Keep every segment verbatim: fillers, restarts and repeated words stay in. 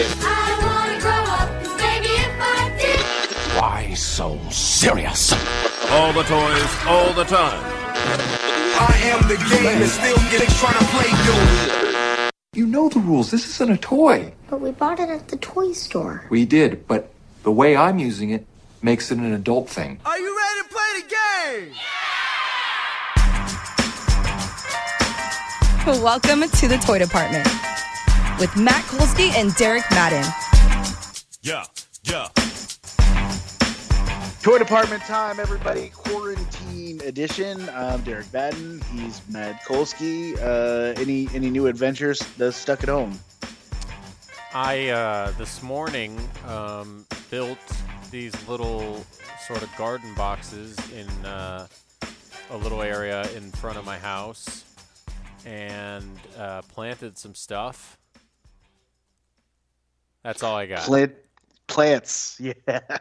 I wanna grow up, 'cause maybe if I did. Why so serious? All the toys, all the time. I am the game and still getting trying to play you. You know the rules. This isn't a toy. But we bought it at the toy store. We did, but the way I'm using it makes it an adult thing. Are you ready to play the game? Welcome to the Toy Department with Matt Kolsky and Derek Madden. Yeah, yeah. Toy Department time, everybody. Quarantine edition. I'm Derek Madden. He's Matt Kolsky. Uh, any any new adventures that's stuck at home? I uh, this morning um, built these little sort of garden boxes in uh, a little area in front of my house and uh, planted some stuff. That's all I got. Plant plants, yeah.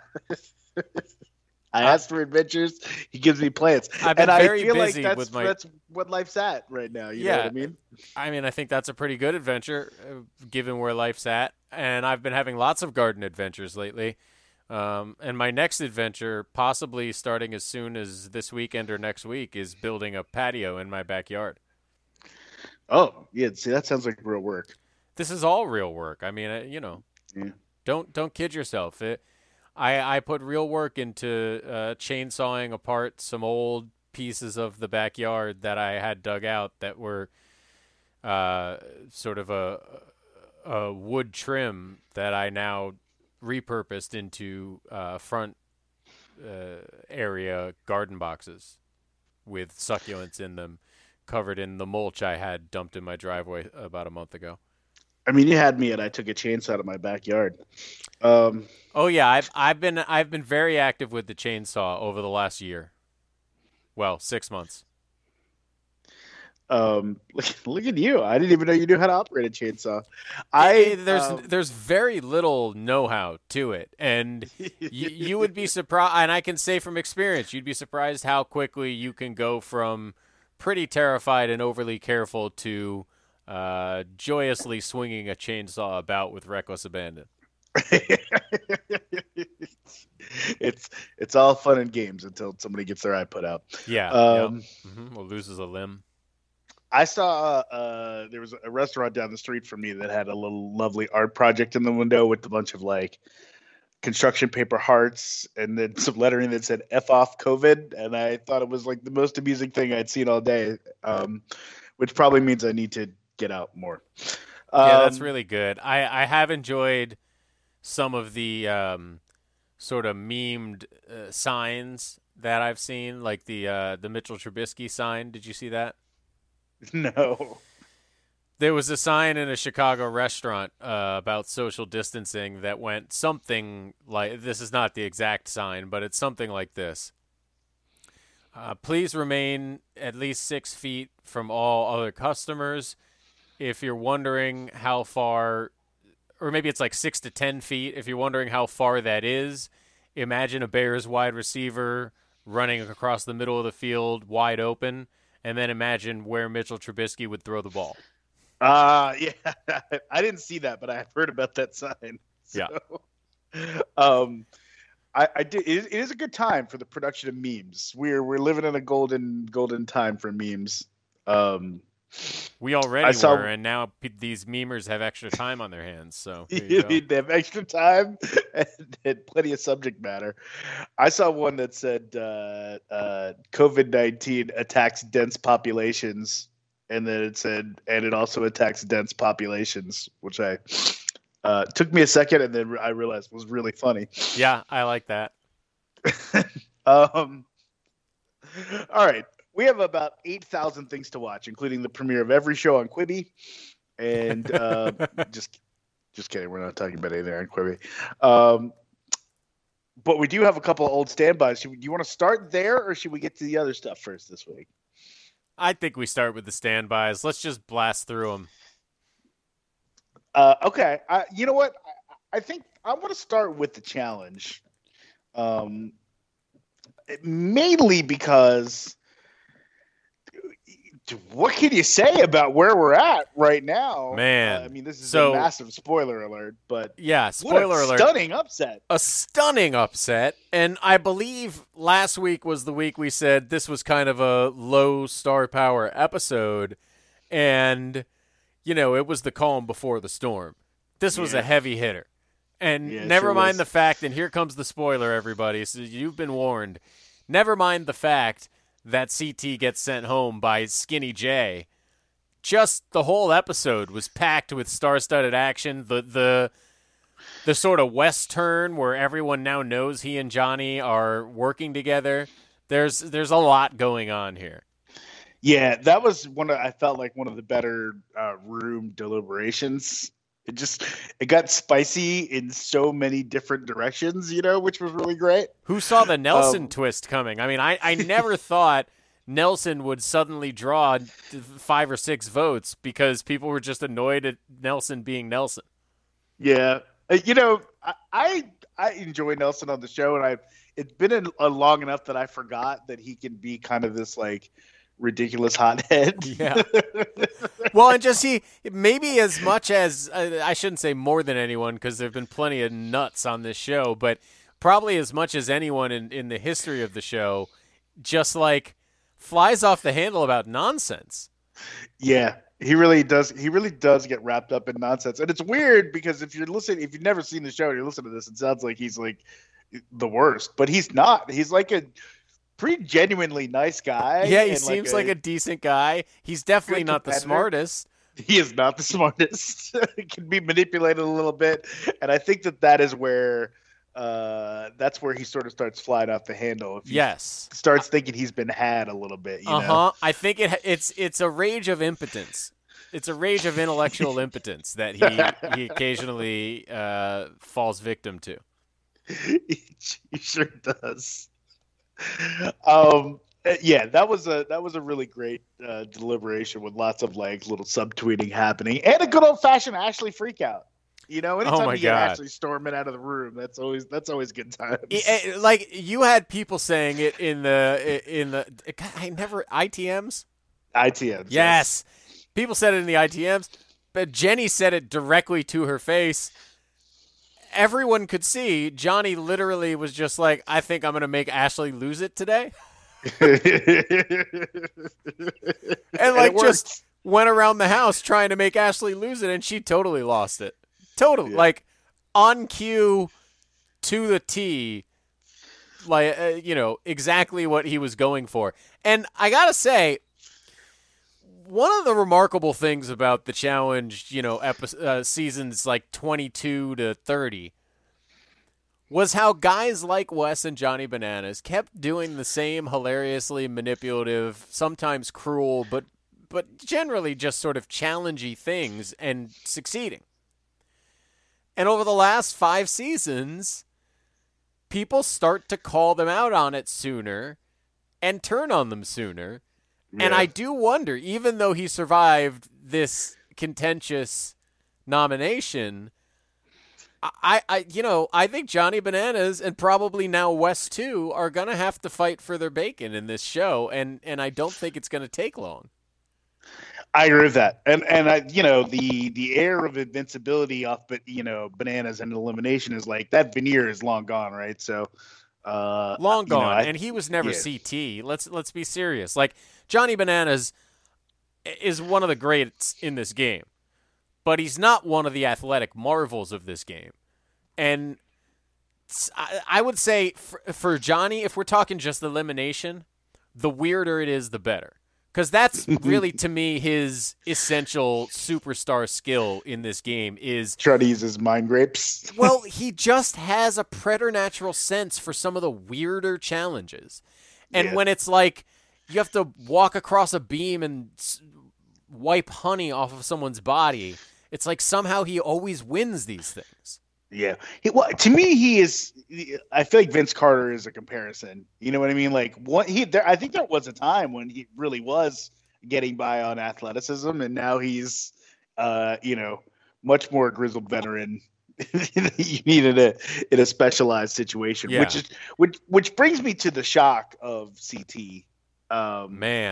I asked for adventures. He gives me plants, I've been and very I feel like busy that's with my- that's what life's at right now. You Yeah. know what I mean? I mean, I think that's a pretty good adventure, uh, given where life's at. And I've been having lots of garden adventures lately. Um, and my next adventure, possibly starting as soon as this weekend or next week, is building a patio in my backyard. Oh, yeah. See, that sounds like real work. This is all real work. I mean, uh, you know, Yeah. don't don't kid yourself. It, I I put real work into uh, chainsawing apart some old pieces of the backyard that I had dug out that were uh, sort of a a wood trim that I now repurposed into uh, front uh, area garden boxes with succulents in them, covered in the mulch I had dumped in my driveway about a month ago. I mean, you had me at I took a chainsaw to my backyard. Um, Oh yeah, I've I've been I've been very active with the chainsaw over the last year. Well, six months. um, look, look at you! I didn't even know you knew how to operate a chainsaw. I I there's um, there's very little know-how to it, and you you would be surprised. And I can say from experience, you'd be surprised how quickly you can go from pretty terrified and overly careful to uh, joyously swinging a chainsaw about with reckless abandon. it's it's all fun and games until somebody gets their eye put out. Yeah, Um, yep. hmm or loses a limb. I saw uh, there was a restaurant down the street from me that had a little lovely art project in the window with a bunch of like construction paper hearts and then some lettering that said "F off COVID," and I thought it was like the most amusing thing I'd seen all day, um, which probably means I need to get out more. Yeah, that's Um, really good. I, I have enjoyed some of the um, sort of memed uh, signs that I've seen, like the uh, the Mitchell Trubisky sign. Did you see that? no. There was a sign in a Chicago restaurant uh, about social distancing that went something like, this is not the exact sign, but it's something like this. Uh, please remain at least six feet from all other customers. If you're wondering how far, or maybe it's like six to ten feet, if you're wondering how far that is, imagine a Bears wide receiver running across the middle of the field wide open, and then imagine where Mitchell Trubisky would throw the ball. Uh yeah, I didn't see that, but I've heard about that sign. So, Yeah. Um, I, I did. It is, it is a good time for the production of memes. We're we're living in a golden golden time for memes. Um, We already I saw- were, and now p- these memers have extra time on their hands. So there you go. they have extra time and, and plenty of subject matter. I saw one that said uh, uh, COVID nineteen attacks dense populations, and then it said, and it also attacks dense populations, which I uh, took me a second, and then I realized was really funny. Yeah, I like that. um, all right. We have about eight thousand things to watch, including the premiere of every show on Quibi. And uh, just just kidding. We're not talking about anything on Quibi. Um, but we do have a couple of old standbys. Should we, do you want to start there, or should we get to the other stuff first this week? I think we start with the standbys. Let's just blast through them. Uh, okay. I, you know what? I, I think I want to start with the challenge. Um, mainly because what can you say about where we're at right now? Man. Uh, I mean, this is So- a massive spoiler alert, but Yeah, spoiler what a alert. stunning upset. A stunning upset. And I believe last week was the week we said this was kind of a low star power episode. And, you know, it was the calm before the storm. This was Yeah. a heavy hitter. And Yeah, it never sure mind was. the fact, and here comes the spoiler, everybody. So you've been warned. Never mind the fact that C T gets sent home by Skinny J. Just the whole episode was packed with star-studded action. The the the sort of West turn where everyone now knows he and Johnny are working together. There's there's a lot going on here. Yeah, that was one of, I felt like one of the better uh, room deliberations. It just it got spicy in so many different directions, you know, which was really great. Who saw the Nelson Um, twist coming? I mean, I, I never thought Nelson would suddenly draw five or six votes because people were just annoyed at Nelson being Nelson. Yeah, Uh, you know, I, I I enjoy Nelson on the show, and I it's been a, a long enough that I forgot that he can be kind of this like ridiculous hothead. Yeah. Well, and just he maybe as much as uh, I shouldn't say more than anyone because there've been plenty of nuts on this show, but probably as much as anyone in, in the history of the show, just like flies off the handle about nonsense. Yeah, he really does. He really does get wrapped up in nonsense, and it's weird because if you're listening, if you've never seen the show and you're listening to this, it sounds like he's like the worst, but he's not. He's like a pretty genuinely nice guy. Yeah, he and seems like a, decent guy. He's definitely good not the competitor. smartest. He is not the smartest. He can be manipulated a little bit, and I think that that is where uh, that's where he sort of starts flying off the handle. If he Yes. starts thinking he's been had a little bit. You Uh know? huh. I think it it's it's a rage of impotence. It's a rage of intellectual impotence that he he occasionally uh, falls victim to. he, he sure does. Um, yeah, that was a that was a really great uh, deliberation with lots of like little subtweeting happening and a good old fashioned Ashley freakout. You know, anytime Oh my you get God. Ashley storming out of the room, that's always that's always good times. I- I- like you had people saying it in the in the God, I never I T Ms. I T Ms. Yes, people said it in the I T Ms, but Jenny said it directly to her face. Everyone could see Johnny literally was just like, I think I'm going to make Ashley lose it today. And like it just worked. went around the house trying to make Ashley lose it, and she totally lost it. Totally. Yeah. Like on cue to the T, like, uh, you know, exactly what he was going for. And I got to say, one of the remarkable things about the challenge, you know, epi- uh, seasons like twenty-two to thirty was how guys like Wes and Johnny Bananas kept doing the same hilariously manipulative, sometimes cruel, but but generally just sort of challengey things and succeeding. And over the last five seasons, people start to call them out on it sooner and turn on them sooner. And Yeah. I do wonder, even though he survived this contentious nomination, I, I, you know, I think Johnny Bananas and probably now Wes too are gonna have to fight for their bacon in this show, and and I don't think it's gonna take long. I agree with that, and and I, you know, the the air of invincibility off, but you know, Bananas and elimination is like that veneer is long gone, right? So, uh, Long you know, gone, I- and he was never yeah. C T. Let's let's be serious. Like Johnny Bananas is one of the greats in this game, but he's not one of the athletic marvels of this game. And s- I, I would say for, for Johnny, if we're talking just elimination, the weirder it is, the better. Because that's really, to me, his essential superstar skill in this game is, try to use his mind grapes. well, he just has a preternatural sense for some of the weirder challenges. And Yeah. when it's like you have to walk across a beam and s- wipe honey off of someone's body, it's like somehow he always wins these things. Yeah. He, well, to me, he is. I feel like Vince Carter is a comparison. You know what I mean? Like what he. There, I think there was a time when he really was getting by on athleticism, and now he's, uh, you know, much more grizzled veteran. You needed a in a specialized situation, Yeah. which is which which brings me to the shock of C T. Um, Man.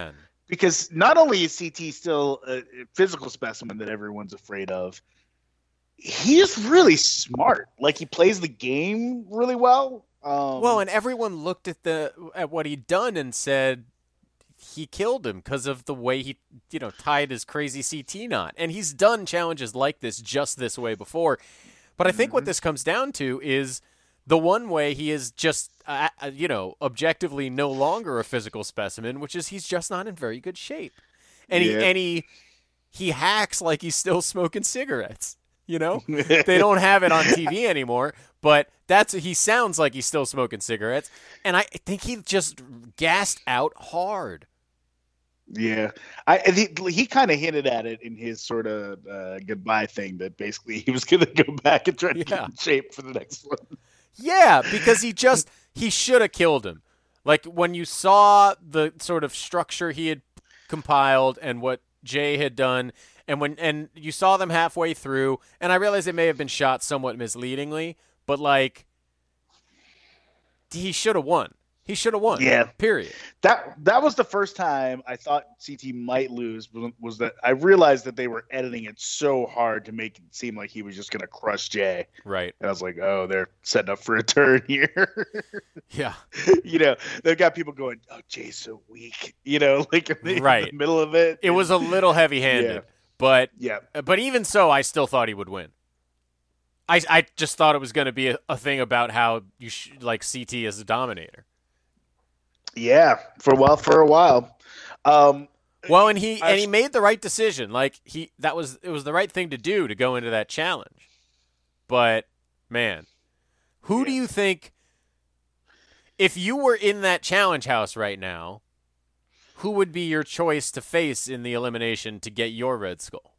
because not only is C T still a physical specimen that everyone's afraid of, he is really smart. Like, he plays the game really well. Um, well, and everyone looked at the at what he'd done and said he killed him because of the way he, you know, tied his crazy C T knot. And he's done challenges like this just this way before. But I think mm-hmm. what this comes down to is the one way he is just, uh, you know, objectively no longer a physical specimen, which is he's just not in very good shape. And yeah. he and he he hacks like he's still smoking cigarettes. You know, they don't have it on T V anymore, but that's he sounds like he's still smoking cigarettes, and I think he just gassed out hard. Yeah, I he, he kind of hinted at it in his sort of uh, goodbye thing that basically he was going to go back and try to yeah. get in shape for the next one. Yeah, because he just he should have killed him. Like when you saw the sort of structure he had compiled and what Jay had done. And when and you saw them halfway through, and I realize it may have been shot somewhat misleadingly, but like he should have won. He should have won. Yeah. Period. That that was the first time I thought C T might lose. Was that I realized that they were editing it so hard to make it seem like he was just going to crush Jay. Right. And I was like, oh, they're setting up for a turn here. Yeah. You know, they've got people going, oh, Jay's so weak. You know, like in the, right. in the middle of it. It was a little heavy-handed. Yeah. But yeah. But even so, I still thought he would win. I, I just thought it was going to be a, a thing about how you sh- like C T as a dominator. Yeah, for well for a while. Um, well, and he I, and he made the right decision. Like he that was it was the right thing to do to go into that challenge. But man, who yeah. do you think if you were in that challenge house right now, who would be your choice to face in the elimination to get your Red Skull?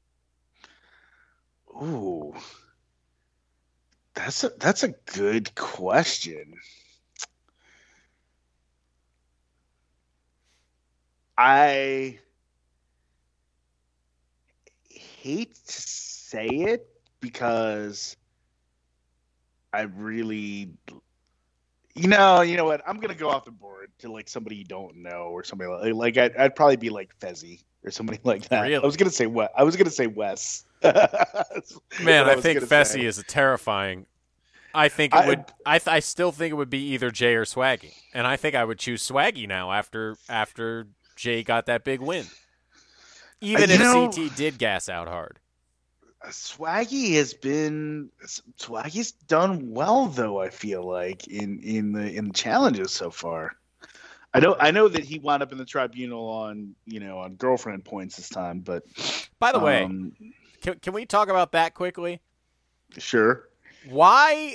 Ooh. That's a that's a good question. I hate to say it because I really, you know, you know what? I'm gonna go off the board to like somebody you don't know or somebody like, like I'd, I'd probably be like Fezzy or somebody like that. Really? I was gonna say what? I was gonna say Wes. Man, I, I think Fessy say. is a terrifying. I think it I, would. I th- I still think it would be either Jay or Swaggy, and I think I would choose Swaggy now after after Jay got that big win. Even if know, C T did gas out hard. Swaggy has been Swaggy's done well though. I feel like in in the in challenges so far. I know I know that he wound up in the tribunal on you know on girlfriend points this time, but by the um, way, can can we talk about that quickly? Sure. Why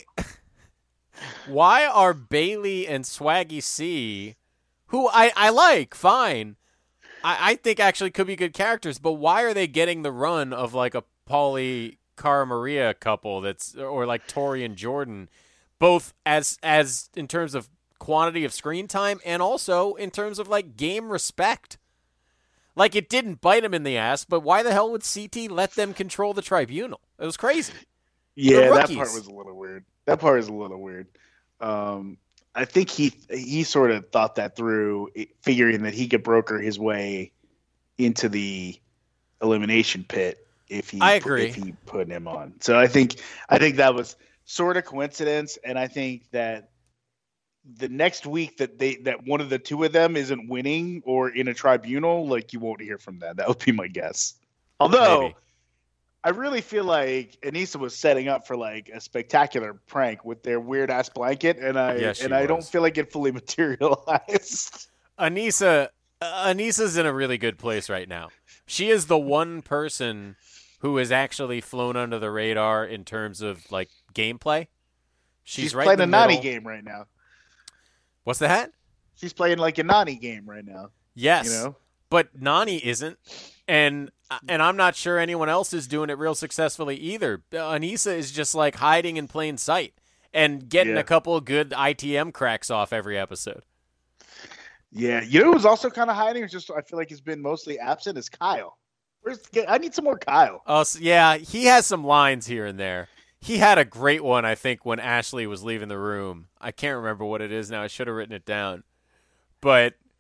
why are Bailey and Swaggy C, who I, I like, fine, I, I think actually could be good characters, but why are they getting the run of like a Pauly Cara Maria couple that's or like Tori and Jordan, both as as in terms of quantity of screen time and also in terms of like game respect? Like it didn't bite him in the ass, but why the hell would C T let them control the tribunal? It was crazy. Yeah, that part was a little weird. That part is a little weird. Um, I think he he sort of thought that through, figuring that he could broker his way into the elimination pit if he I agree. if he put him on. So I think I think that was sort of coincidence, and I think that the next week that they that one of the two of them isn't winning or in a tribunal, like you won't hear from that. That would be my guess. Although. Maybe. I really feel like Anissa was setting up for like a spectacular prank with their weird ass blanket, and I yes, and was. I don't feel like it fully materialized. Anissa, uh, Anissa's in a really good place right now. She is the one person who has actually flown under the radar in terms of like gameplay. She's, She's right playing in the a Nani middle. game right now. What's that? She's playing like a Nani game right now. Yes, you know? But Nani isn't, and and I'm not sure anyone else is doing it real successfully either. Anissa is just like hiding in plain sight and getting yeah. a couple of good I T M cracks off every episode. Yeah, you know who's also kind of hiding? Just I feel like he's been mostly absent is Kyle. Where's I need some more Kyle. Oh, so yeah, he has some lines here and there. He had a great one, I think, when Ashley was leaving the room. I can't remember what it is now. I should have written it down. But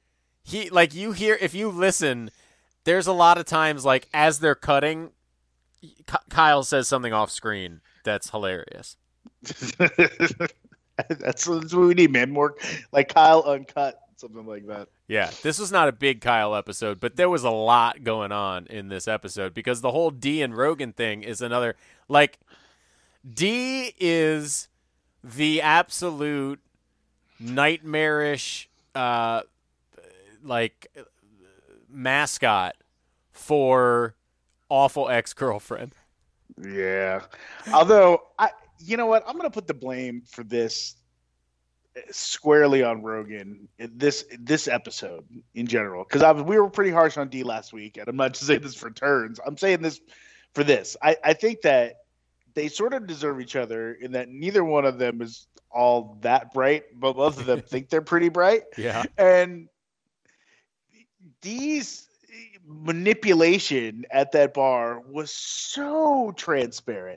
he like you hear if you listen, there's a lot of times like as they're cutting, Kyle says something off screen that's hilarious. that's, that's what we need, man. More like Kyle uncut, something like that. Yeah, this was not a big Kyle episode, but there was a lot going on in this episode because the whole Dee and Rogan thing is another like Dee is the absolute nightmarish uh like mascot for awful ex-girlfriend. Yeah. Although I you know what? I'm going to put the blame for this squarely on Rogan this this episode in general, because I was we were pretty harsh on Dee last week, and I'm not just saying this for turns. I'm saying this for this. I, I think that they sort of deserve each other in that neither one of them is all that bright, but both of them think they're pretty bright. Yeah. And Dee's manipulation at that bar was so transparent.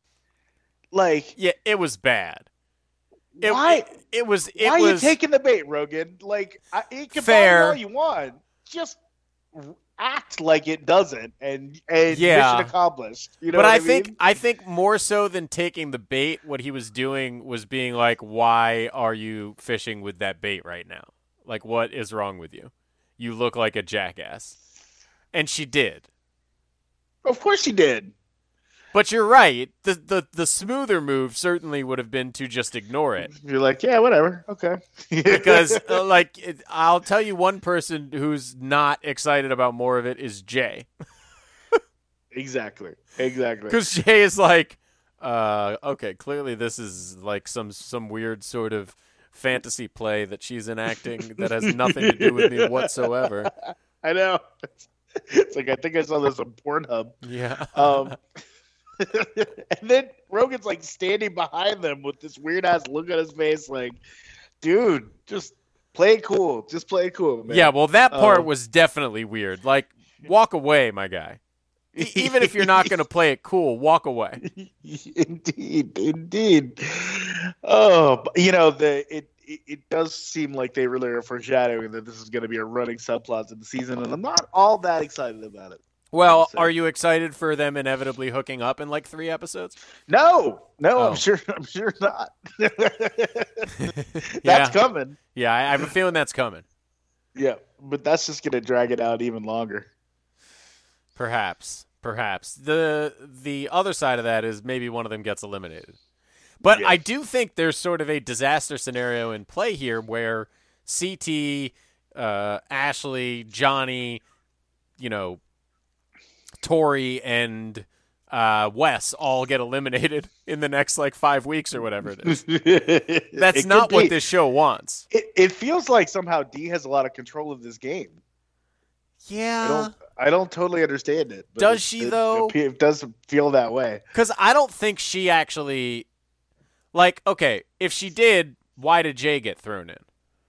Like, yeah, it was bad. It, why? It, it was. It why was, are you taking the bait, Rogan? Like, I, it can fair. bother all you want. Just act like it doesn't, and and Yeah. mission accomplished. You know but what I, I mean? think I think more so than taking the bait, what he was doing was being like, "Why are you fishing with that bait right now? Like, what is wrong with you? You look like a jackass." And she did. Of course she did. But you're right. The, the the smoother move certainly would have been to just ignore it. You're like, yeah, whatever, okay. Because, uh, like, it, I'll tell you one person who's not excited about more of it is Jay. exactly, exactly. Because Jay is like, uh, okay, clearly this is like some some weird sort of fantasy play that she's enacting that has nothing to do with me whatsoever. I know. It's like, I think I saw this on Pornhub. Yeah. Um, and then Rogan's like standing behind them with this weird ass look on his face, like, dude, just play it cool. Just play it cool, man. Yeah, well, that part Um, was definitely weird. Like, walk away, my guy. E- Even if you're not going to play it cool, walk away. Indeed, indeed. Oh, but, you know, the it, it it does seem like they really are foreshadowing that this is going to be a running subplot in the season, and I'm not all that excited about it. Well, So- are you excited for them inevitably hooking up in like three episodes? No, no, Oh. I'm sure. I'm sure not. That's Yeah. coming. Yeah, I I have a feeling that's coming. Yeah, but that's just going to drag it out even longer. Perhaps, perhaps. The the other side of that is maybe one of them gets eliminated. But Yes. I do think there's sort of a disaster scenario in play here where C T, uh, Ashley, Johnny, you know, Tori, and uh, Wes all get eliminated in the next like five weeks or whatever it is. That's It not could what be. this show wants. It, it feels like somehow Dee has a lot of control of this game. Yeah. I don't. I don't totally understand it. but Does it- she, it- though? It, it does feel that way. Because I don't think she actually, like, okay, if she did, why did Jay get thrown in?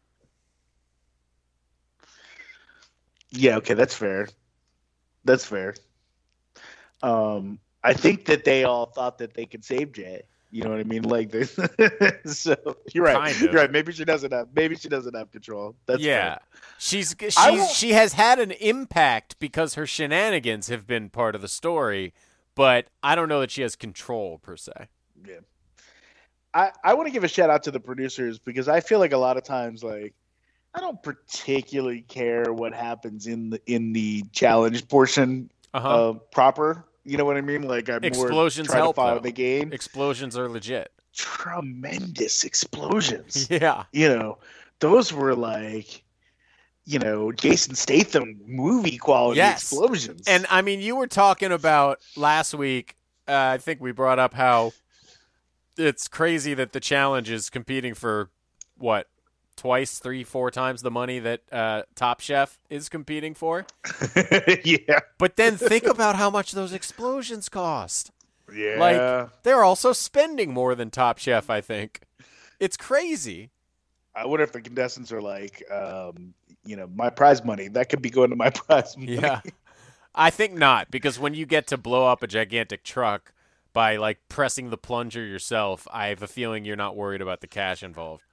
Yeah. Okay. That's fair. That's fair. Um, I think that they all thought that they could save Jay. You know what I mean? Like, they, so you're right. Kind of. You're right. Maybe she doesn't have. Maybe she doesn't have control. That's yeah, fair. she's I she's won't- she has had an impact because her shenanigans have been part of the story, but I don't know that she has control per se. Yeah. I, I want to give a shout out to the producers because I feel like a lot of times, like, I don't particularly care what happens in the in the challenge portion Uh-huh. uh, proper. You know what I mean? Like, I'm Explosions more trying help, to follow though. the game. Explosions are legit. Tremendous explosions. Yeah, You know, those were like, you know, Jason Statham movie quality Yes. explosions. and I mean, you were talking about last week. Uh, I think we brought up how it's crazy that the challenge is competing for what twice, three, four times the money that uh, Top Chef is competing for. yeah, But then think about how much those explosions cost. yeah. Like, they're also spending more than Top Chef, I think. It's crazy. I wonder if the contestants are like, um, you know, my prize money. That could be going to my prize money. Yeah. I think not, because when you get to blow up a gigantic truck by, like, pressing the plunger yourself, I have a feeling you're not worried about the cash involved.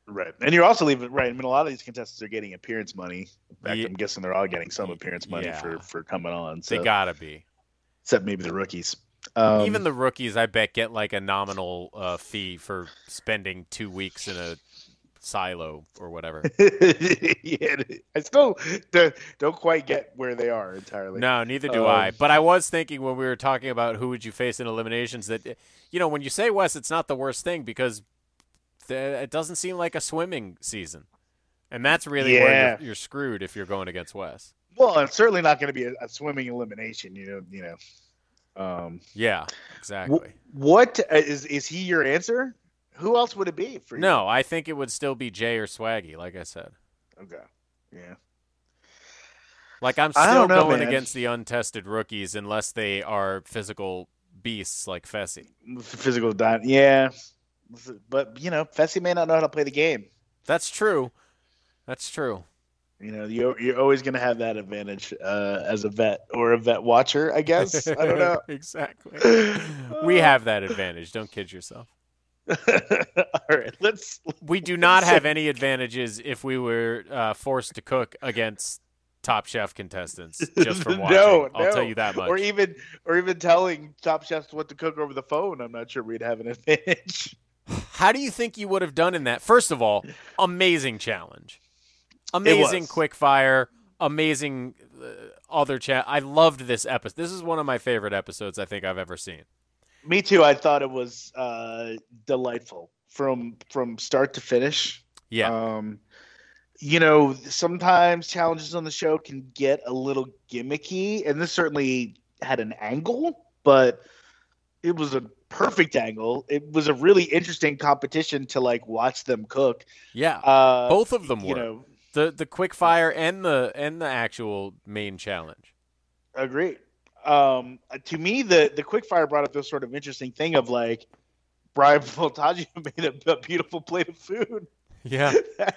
Right, and you're also leaving right. I mean, a lot of these contestants are getting appearance money. In fact, Ye- I'm guessing they're all getting some appearance money Yeah. for, for coming on. So. They gotta be. Except maybe the rookies. Um, Even the rookies, I bet, get like a nominal uh, fee for spending two weeks in a silo or whatever. yeah, I still don't, don't quite get where they are entirely. No, neither do Um, I. But I was thinking when we were talking about who would you face in eliminations that, you know, when you say Wes, it's not the worst thing because th- it doesn't seem like a swimming season. And that's really where Yeah. you're, you're screwed if you're going against Wes. Well, it's certainly not going to be a, a swimming elimination. You know, you know. Um, Yeah, exactly. wh- what uh, is is he your answer? Who else would it be for you? No, I think it would still be Jay or Swaggy, like I said. Okay. Yeah. Like I'm I still don't know, going man. against the untested rookies unless they are physical beasts like Fessy. Physical di Yeah. But you know, Fessy may not know how to play the game. That's true. That's true. You know, you're you're always going to have that advantage uh, as a vet or a vet watcher, I guess. I don't know. Exactly. We have that advantage. Don't kid yourself. All right, let's. We do not have any advantages if we were uh, forced to cook against Top Chef contestants just from watching. No, I'll no. tell you that much. Or even, or even telling Top Chefs what to cook over the phone. I'm not sure we'd have an advantage. How do you think you would have done in that? First of all, amazing challenge. Amazing was. quick fire. Amazing uh, other chat. I loved this episode. This is one of my favorite episodes I think I've ever seen. Me too. I thought it was uh, delightful from from start to finish. Yeah. Um, you know, sometimes challenges on the show can get a little gimmicky, and this certainly had an angle, but it was a perfect angle. It was a really interesting competition to like watch them cook. Yeah. Uh, Both of them you were. know, The the quick fire and the and the actual main challenge. agreed. Um, to me, the the quick fire brought up this sort of interesting thing of like Brian Voltaggio made a, a beautiful plate of food. Yeah.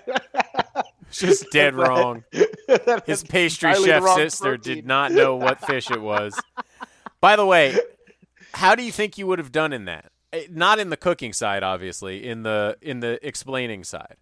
Just dead wrong. His pastry entirely the chef wrong sister protein. did not know what fish it was. By the way, how do you think you would have done in that? Eh, Not in the cooking side, obviously, in the in the explaining side.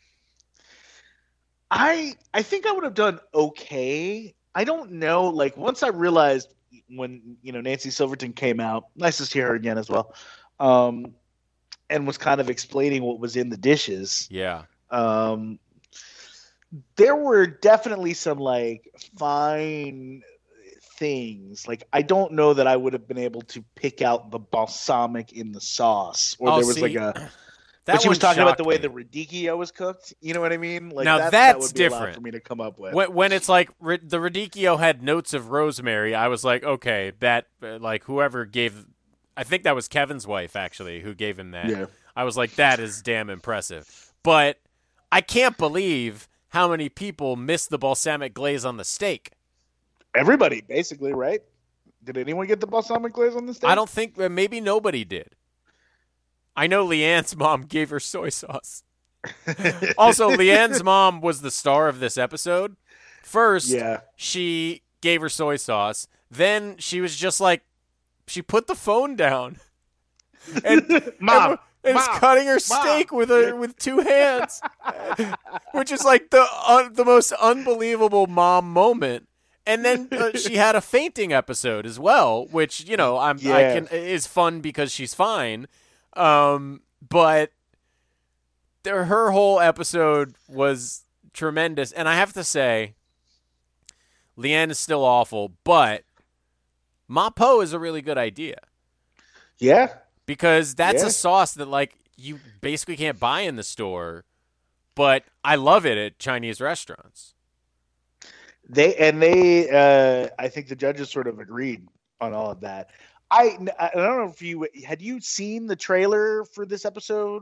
I I think I would have done okay. I don't know. Like once I realized when you know Nancy Silverton came out, nice to see her again as well, um, and was kind of explaining what was in the dishes. Yeah. Um, there were definitely some like fine things. Like I don't know that I would have been able to pick out the balsamic in the sauce, or Oh, there was see, like a. That But she was one talking about the shocked way me. the radicchio was cooked. You know what I mean? Like Now that, that's that would be a lot different. for me to come up with. When, when it's like ri- the radicchio had notes of rosemary, I was like, okay, that uh, like whoever gave, I think that was Kevin's wife actually who gave him that. Yeah. I was like, that is damn impressive. But I can't believe how many people missed the balsamic glaze on the steak. Everybody, basically, right? Did anyone get the balsamic glaze on the steak? I don't think uh, maybe nobody did. I know Leanne's mom gave her soy sauce. Also, Leanne's mom was the star of this episode. First, Yeah. she gave her soy sauce. Then she was just like, she put the phone down and, Mom, and, and is Mom, cutting her Mom. steak with a with two hands, which is like the uh, the most unbelievable mom moment. And then uh, she had a fainting episode as well, which you know I'm I Yeah. can is fun because she's fine. Um, but there, her whole episode was tremendous, and I have to say, Leanne is still awful, but Ma Po is a really good idea Yeah. because that's Yeah. a sauce that like you basically can't buy in the store, but I love it at Chinese restaurants. They and they uh I think the judges sort of agreed on all of that. I I don't know if you had you seen the trailer for this episode?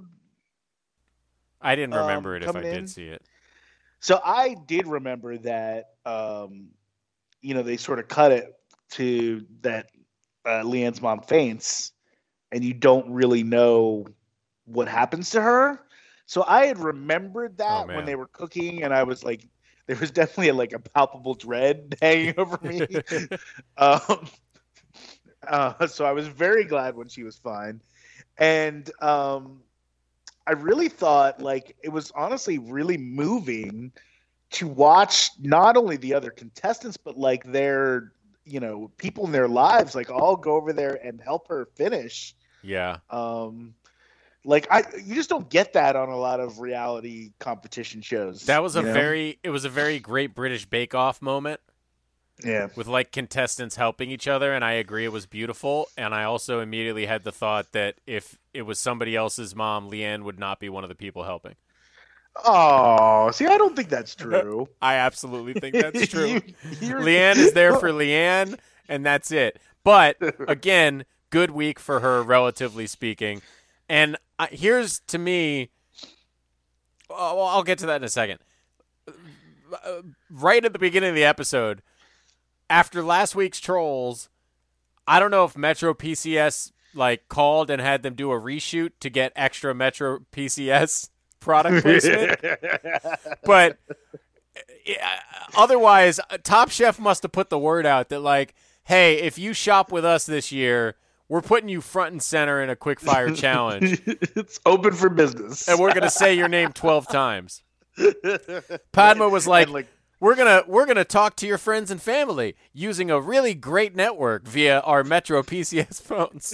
I didn't Um, remember it if I coming in? did see it. So I did remember that um you know they sort of cut it to that uh, Leanne's mom faints and you don't really know what happens to her. So I had remembered that Oh, man. when they were cooking and I was like there was definitely a, like a palpable dread hanging over me. um, uh, so I was very glad when she was fine. And um, I really thought like it was honestly really moving to watch not only the other contestants, but like their, you know, people in their lives, like all go over there and help her finish. Yeah. Um, like I, you just don't get that on a lot of reality competition shows. That was a you know? very, it was a very Great British Bake Off moment. Yeah. With like contestants helping each other, and I agree it was beautiful. And I also immediately had the thought that if it was somebody else's mom, Leanne would not be one of the people helping. Oh, see, I don't think that's true. I absolutely think that's true. you, you're... Leanne is there for Leanne, and that's it. But again, good week for her, relatively speaking. And uh, here's to me, oh, well, I'll get to that in a second. Uh, right at the beginning of the episode, after last week's Trolls, I don't know if Metro P C S like called and had them do a reshoot to get extra Metro P C S product placement. But yeah, otherwise, Top Chef must have put the word out that like, hey, if you shop with us this year, we're putting you front and center in a quick fire challenge. It's open for business. And we're going to say your name twelve times. Padma was like, like we're gonna we're gonna talk to your friends and family using a really great network via our Metro P C S phones.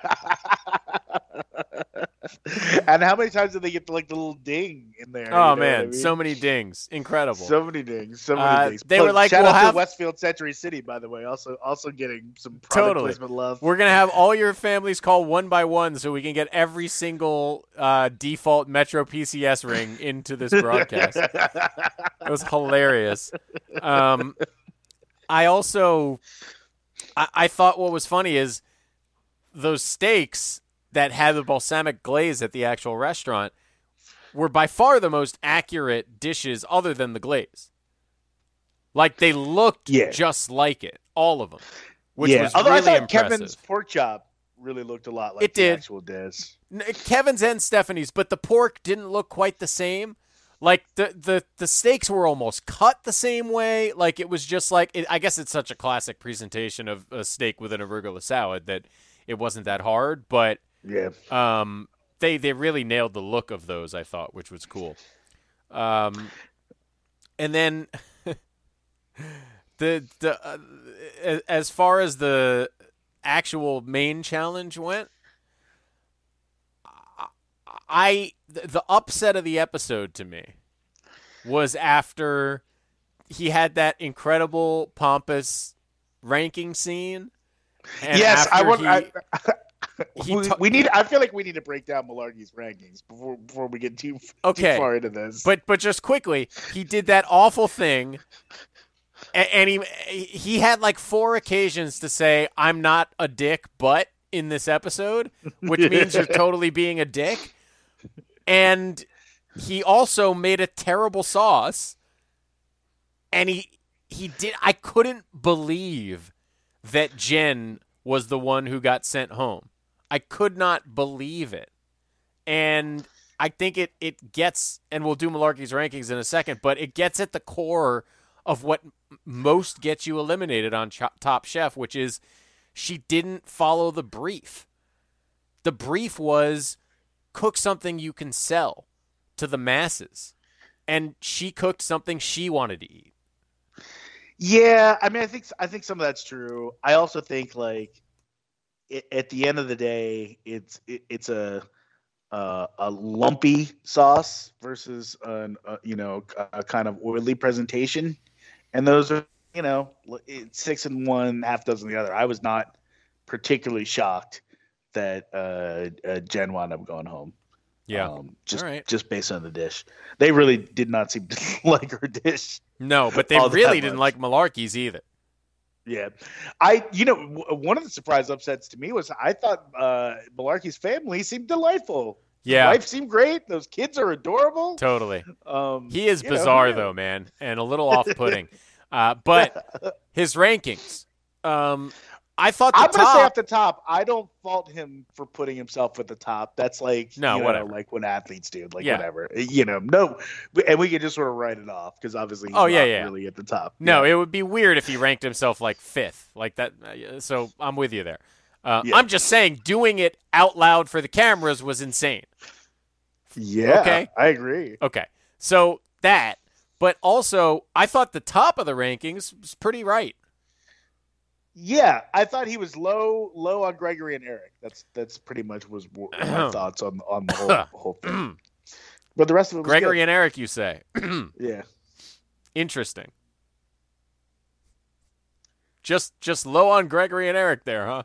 And how many times did they get like the little ding in there? Oh you know man, I mean? so many dings, incredible. So many dings, so many Uh, dings. they Plus, were like, shout we'll out have- to Westfield Century City, by the way, also also getting some product Totally. placement love. We're gonna have all your families call one by one, so we can get every single uh, default Metro P C S ring into this broadcast. It was hilarious. Um, I also, I, I thought what was funny is those steaks that had the balsamic glaze at the actual restaurant were by far the most accurate dishes other than the glaze. Like, they looked Yeah. just like it, all of them, which yeah, was although really I thought impressive. Kevin's pork chop really looked a lot like It the did. actual dish. N- Kevin's and Stephanie's, but the pork didn't look quite the same. Like, the, the, the steaks were almost cut the same way. Like, it was just like, it, I guess it's such a classic presentation of a steak with an arugula salad that it wasn't that hard, but Yeah. um, they, they really nailed the look of those, I thought, which was cool. Um, and then the, the uh, as far as the actual main challenge went, I the upset of the episode to me was after he had that incredible pompous ranking scene. And yes, I after want. he- I, he we, ta- we need. I feel like we need to break down Malarkey's rankings before before we get too Okay. too far into this. But but just quickly, he did that awful thing, and, and he he had like four occasions to say, "I'm not a dick," but in this episode, which means you're totally being a dick. And he also made a terrible sauce, and he he did. I couldn't believe that Jen was the one who got sent home. I could not believe it. And I think it, it gets, and we'll do Malarkey's rankings in a second, but it gets at the core of what m- most gets you eliminated on Ch- Top Chef, which is she didn't follow the brief. The brief was cook something you can sell to the masses. And she cooked something she wanted to eat. Yeah, I mean, I think I think some of that's true. I also think like it, at the end of the day, it's it, it's a uh, a lumpy sauce versus an uh, you know a, a kind of oily presentation, and those are you know it's six and one, half dozen the other. I was not particularly shocked that uh, uh, Jen wound up going home. Yeah, um, just all right. just based on the dish, they really did not seem to like her dish. No, but they all that really didn't much. like Malarkey's either. Yeah, I you know w- one of the surprise upsets to me was I thought uh, Malarkey's family seemed delightful. Yeah. The wife seemed great. Those kids are adorable. Totally. Um, He is you know, bizarre, yeah. though, man, and a little off-putting. uh, but his rankings, um, I thought the I'm gonna top. say off the top, I don't fault him for putting himself at the top. That's like No, you know, whatever. like when athletes do, like Yeah. whatever, you know. No, and we can just sort of write it off because obviously he's Oh, yeah, not yeah. really at the top. no, Yeah. it would be weird if he ranked himself like fifth, like that. uh, So I'm with you there. Uh, Yeah. I'm just saying, doing it out loud for the cameras was insane. Yeah, Okay. I agree. Okay. So that, but also I thought the top of the rankings was pretty right. Yeah, I thought he was low, low on Gregory and Eric. That's that's pretty much was my thoughts on on the whole, whole thing. But the rest of it was Gregory good. and Eric, you say? Yeah. Interesting. Just just low on Gregory and Eric there, huh?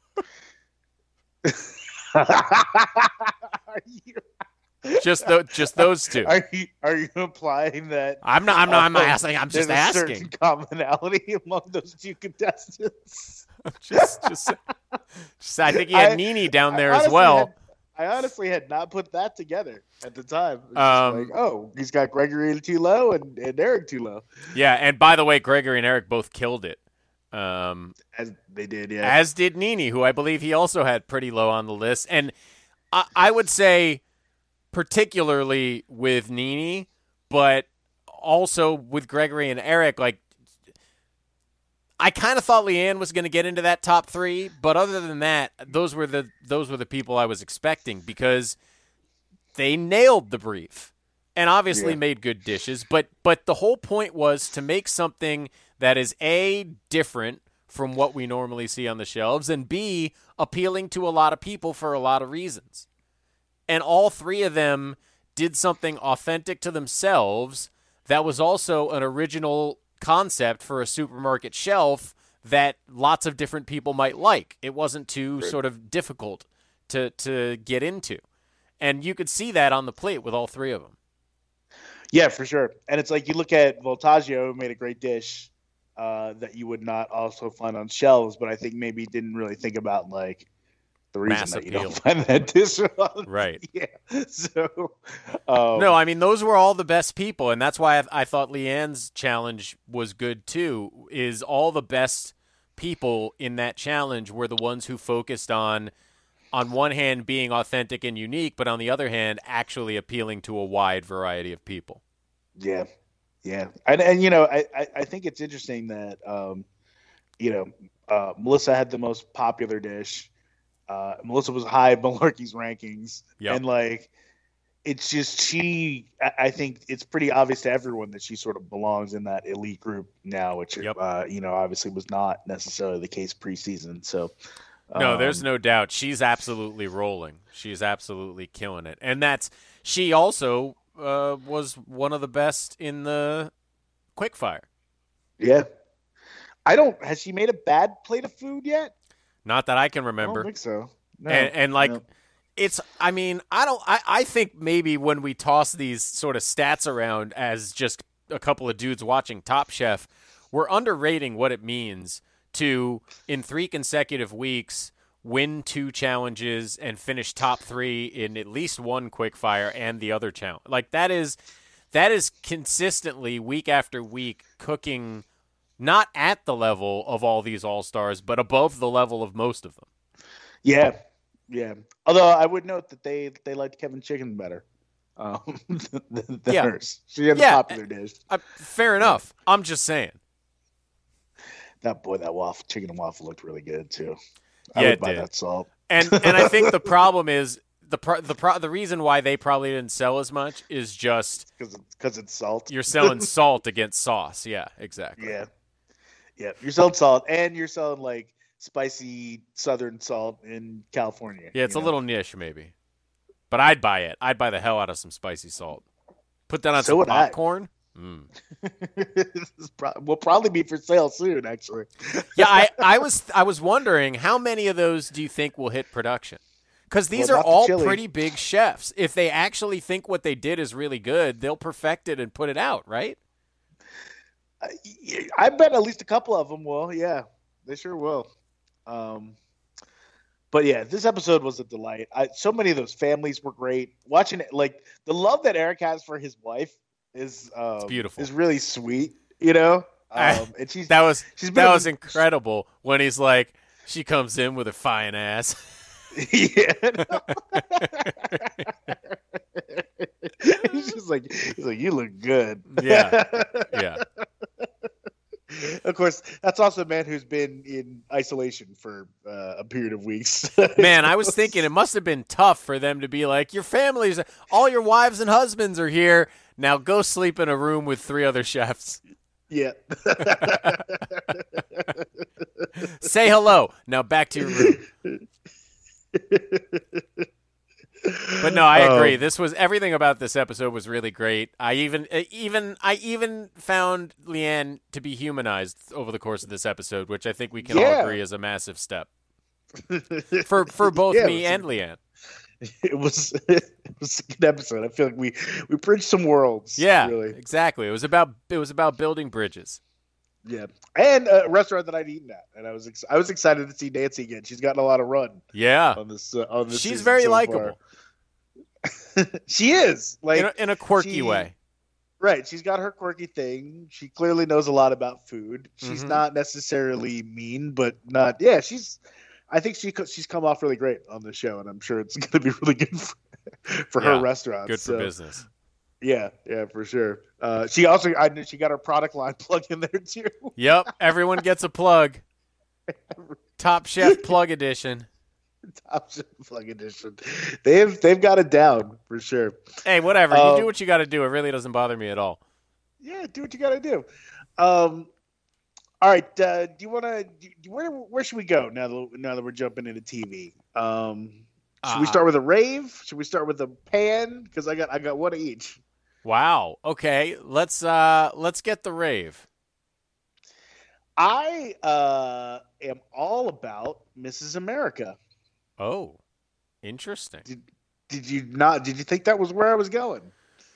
Are you, Just th- just those two. are you are you implying that I'm not. I'm not. I'm not um, asking. I'm just there's a certain asking. commonality among those two contestants? Just, just, just. I think he had I- Nene down I there as honestly well. had- I honestly had not put that together at the time. It was just Um, like, oh, he's got Gregory too low and, and Eric too low, Yeah, and by the way, Gregory and Eric both killed it. Um, as they did. Yeah. as did Nene, who I believe he also had pretty low on the list. And I, I would say, particularly with Nene, but also with Gregory and Eric, like, I kind of thought Leanne was going to get into that top three, but other than that, those were the those were the people I was expecting because they nailed the brief and obviously Yeah. made good dishes. But but the whole point was to make something that is A, different from what we normally see on the shelves, and B, appealing to a lot of people for a lot of reasons. And all three of them did something authentic to themselves that was also an original concept for a supermarket shelf that lots of different people might like. It wasn't too sort of difficult to to get into. And you could see that on the plate with all three of them. Yeah, for sure. And it's like you look at Voltaggio, who made a great dish uh, that you would not also find on shelves, but I think maybe didn't really think about like the reason Mass that you appeal. don't find that dish on. Right. Yeah. So, um, No, I mean, those were all the best people, and that's why I, I thought Leanne's challenge was good, too, is all the best people in that challenge were the ones who focused on, on one hand, being authentic and unique, but on the other hand, actually appealing to a wide variety of people. Yeah. Yeah. And, and you know, I, I, I think it's interesting that, um, you know, uh, Melissa had the most popular dish. Uh, Melissa was high in Malarkey's rankings. Yep. And, like, it's just she – I think it's pretty obvious to everyone that she sort of belongs in that elite group now, which, Yep. uh, you know, obviously was not necessarily the case preseason. So, No, um, there's no doubt. She's absolutely rolling. She's absolutely killing it. And that's – she also uh, was one of the best in the quickfire. Yeah. I don't – has she made a bad plate of food yet? Not that I can I remember. don't think so. No, and, and like no. it's I mean I don't I, I think maybe when we toss these sort of stats around as just a couple of dudes watching Top Chef, we're underrating what it means to in three consecutive weeks win two challenges and finish top three in at least one quickfire and the other challenge. Like that is that is consistently week after week cooking not at the level of all these all-stars, but above the level of most of them. Yeah, yeah. Although I would note that they they liked Kevin Chicken better um, than, than Yeah. hers. She had Yeah. a popular dish. Uh, fair enough. I'm just saying. That boy, that waffle, chicken and waffle looked really good too. I Yeah, would it buy did. that salt. And and I think the problem is the pro- the pro- the reason why they probably didn't sell as much is just because because it's salt. you're selling salt against sauce. Yeah, exactly. Yeah, yeah. You're selling salt, and you're selling like spicy Southern salt in California. Yeah, it's you a know? little niche maybe, but I'd buy it. I'd buy the hell out of some spicy salt. Put that on So some would I. popcorn. Mm. This is pro- will probably be for sale soon, actually. Yeah, I, I was I was wondering how many of those do you think will hit production? Because these Well, are not the all chili. pretty big chefs. If they actually think what they did is really good, they'll perfect it and put it out, right? I, I bet at least a couple of them will. Yeah, they sure will. Um, but yeah, this episode was a delight. I, so many of those families were great. Watching it, like the love that Eric has for his wife is um, beautiful. Is really sweet. You know, I- um, and she's That was she's been that a- was incredible when he's like, she comes in with a fine ass. yeah. He's just like he's like you look good. Yeah, yeah. Of course, that's also a man who's been in isolation for uh, a period of weeks. Man, I was thinking it must have been tough for them to be like, your families, all your wives and husbands are here. Now go sleep in a room with three other chefs. Yeah. Say hello. Now back to your room. But no, I agree. Um, This was everything about this episode was really great. I even even I even found Leanne to be humanized over the course of this episode, which I think we can all Yeah. agree is a massive step for for both Yeah, me it was- and Leanne. It was it was a good episode. I feel like we we bridged some worlds. Yeah, really. exactly. It was about it was about building bridges. Yeah, and a restaurant that I'd eaten at, and I was ex- I was excited to see Nancy again. She's gotten a lot of run Yeah, on this. Uh, on this she's season very so likable far. She is like in a, in a quirky she- way. Right. She's got her quirky thing. She clearly knows a lot about food. She's Mhm. not necessarily mean, but not. Yeah, she's. I think she co- she's come off really great on the show, and I'm sure it's going to be really good for, for Yeah, her restaurant. Good for so, business. Yeah, yeah, for sure. Uh, she also, I knew she got her product line plug in there too. Yep, everyone gets a plug. Top Chef Plug Edition. Top Chef plug edition. They've they've got it down for sure. Hey, whatever. Um, you do what you got to do. It really doesn't bother me at all. Yeah, do what you got to do. Um, all right. Uh, do you want to? Where where should we go now that now that we're jumping into T V? Um, should we Uh, start with a rave? Should we start with a pan? Because I got I got one of each. Wow. Okay, let's uh let's get the rave. I uh, am all about Missus America. Oh, interesting. Did you not? Did you think that was where I was going?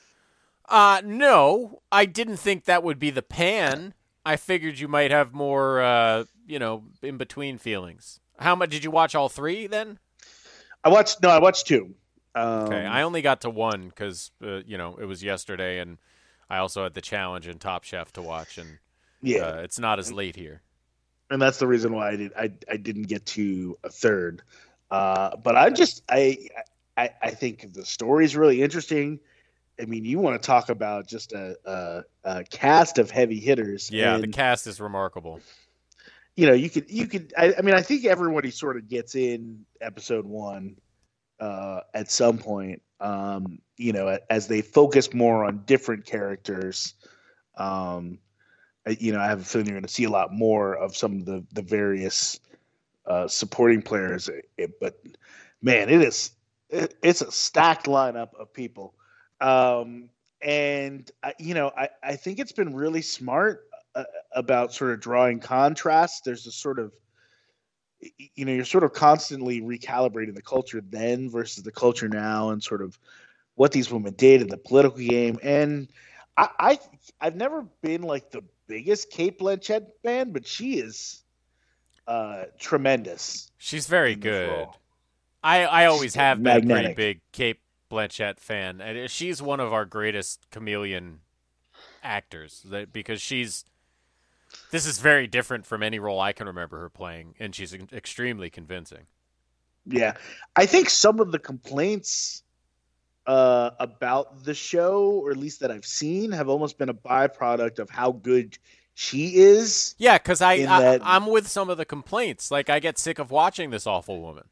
Uh no, I didn't think that would be the pan. I figured you might have more uh, you know, in between feelings. How much did you watch all three then? I watched. No, I watched two. Um, Okay, I only got to one cuz uh, you know, it was yesterday and I also had the challenge and Top Chef to watch and yeah, uh, it's not as late here. and that's the reason why I did. I I didn't get to a third. Uh, but I just I, I I think the story's really interesting. I mean, you want to talk about just a, a, a cast of heavy hitters. Yeah, the and, cast is remarkable. you know, you could you could. I, I mean, I think everybody sort of gets in episode one uh, at some point. Um, you know, as they focus more on different characters. Um, I- you know, I have a feeling you're going to see a lot more of some of the the various uh, supporting players. It, but man, it is it, it's a stacked lineup of people. Um, and I, you know, I, I think it's been really smart uh, about sort of drawing contrasts. There's a sort of, you know, you're sort of constantly recalibrating the culture then versus the culture now, and sort of what these women did in the political game. And I, I I've never been like the biggest Kate Blanchett fan, but she is uh, tremendous. She's very in this good. role. I, I always have been a pretty magnetic. big Kate Blanchett fan, and she's one of our greatest chameleon actors. That because she's this is very different from any role I can remember her playing, and she's extremely convincing. Yeah, I think some of the complaints uh, about the show, or at least that I've seen, have almost been a byproduct of how good she is. Yeah, because I, In I that- I'm with some of the complaints. Like I get sick of watching this awful woman.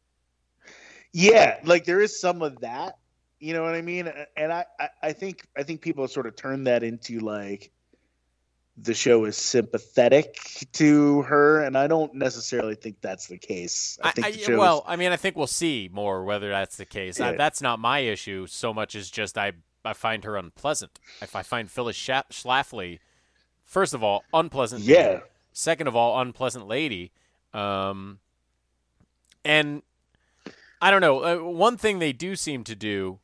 Yeah, like there is some of that, you know what I mean? And I, I, I think I think people sort of turn that into like the show is sympathetic to her, and I don't necessarily think that's the case. I I, think I, the show well, is, I mean, I think we'll see more whether that's the case. I, Yeah. that's not my issue so much as just I I find her unpleasant. If I find Phyllis Scha- Schlafly, first of all, unpleasant. yeah, name. Second of all, unpleasant lady. Um, and I don't know. Uh, one thing they do seem to do,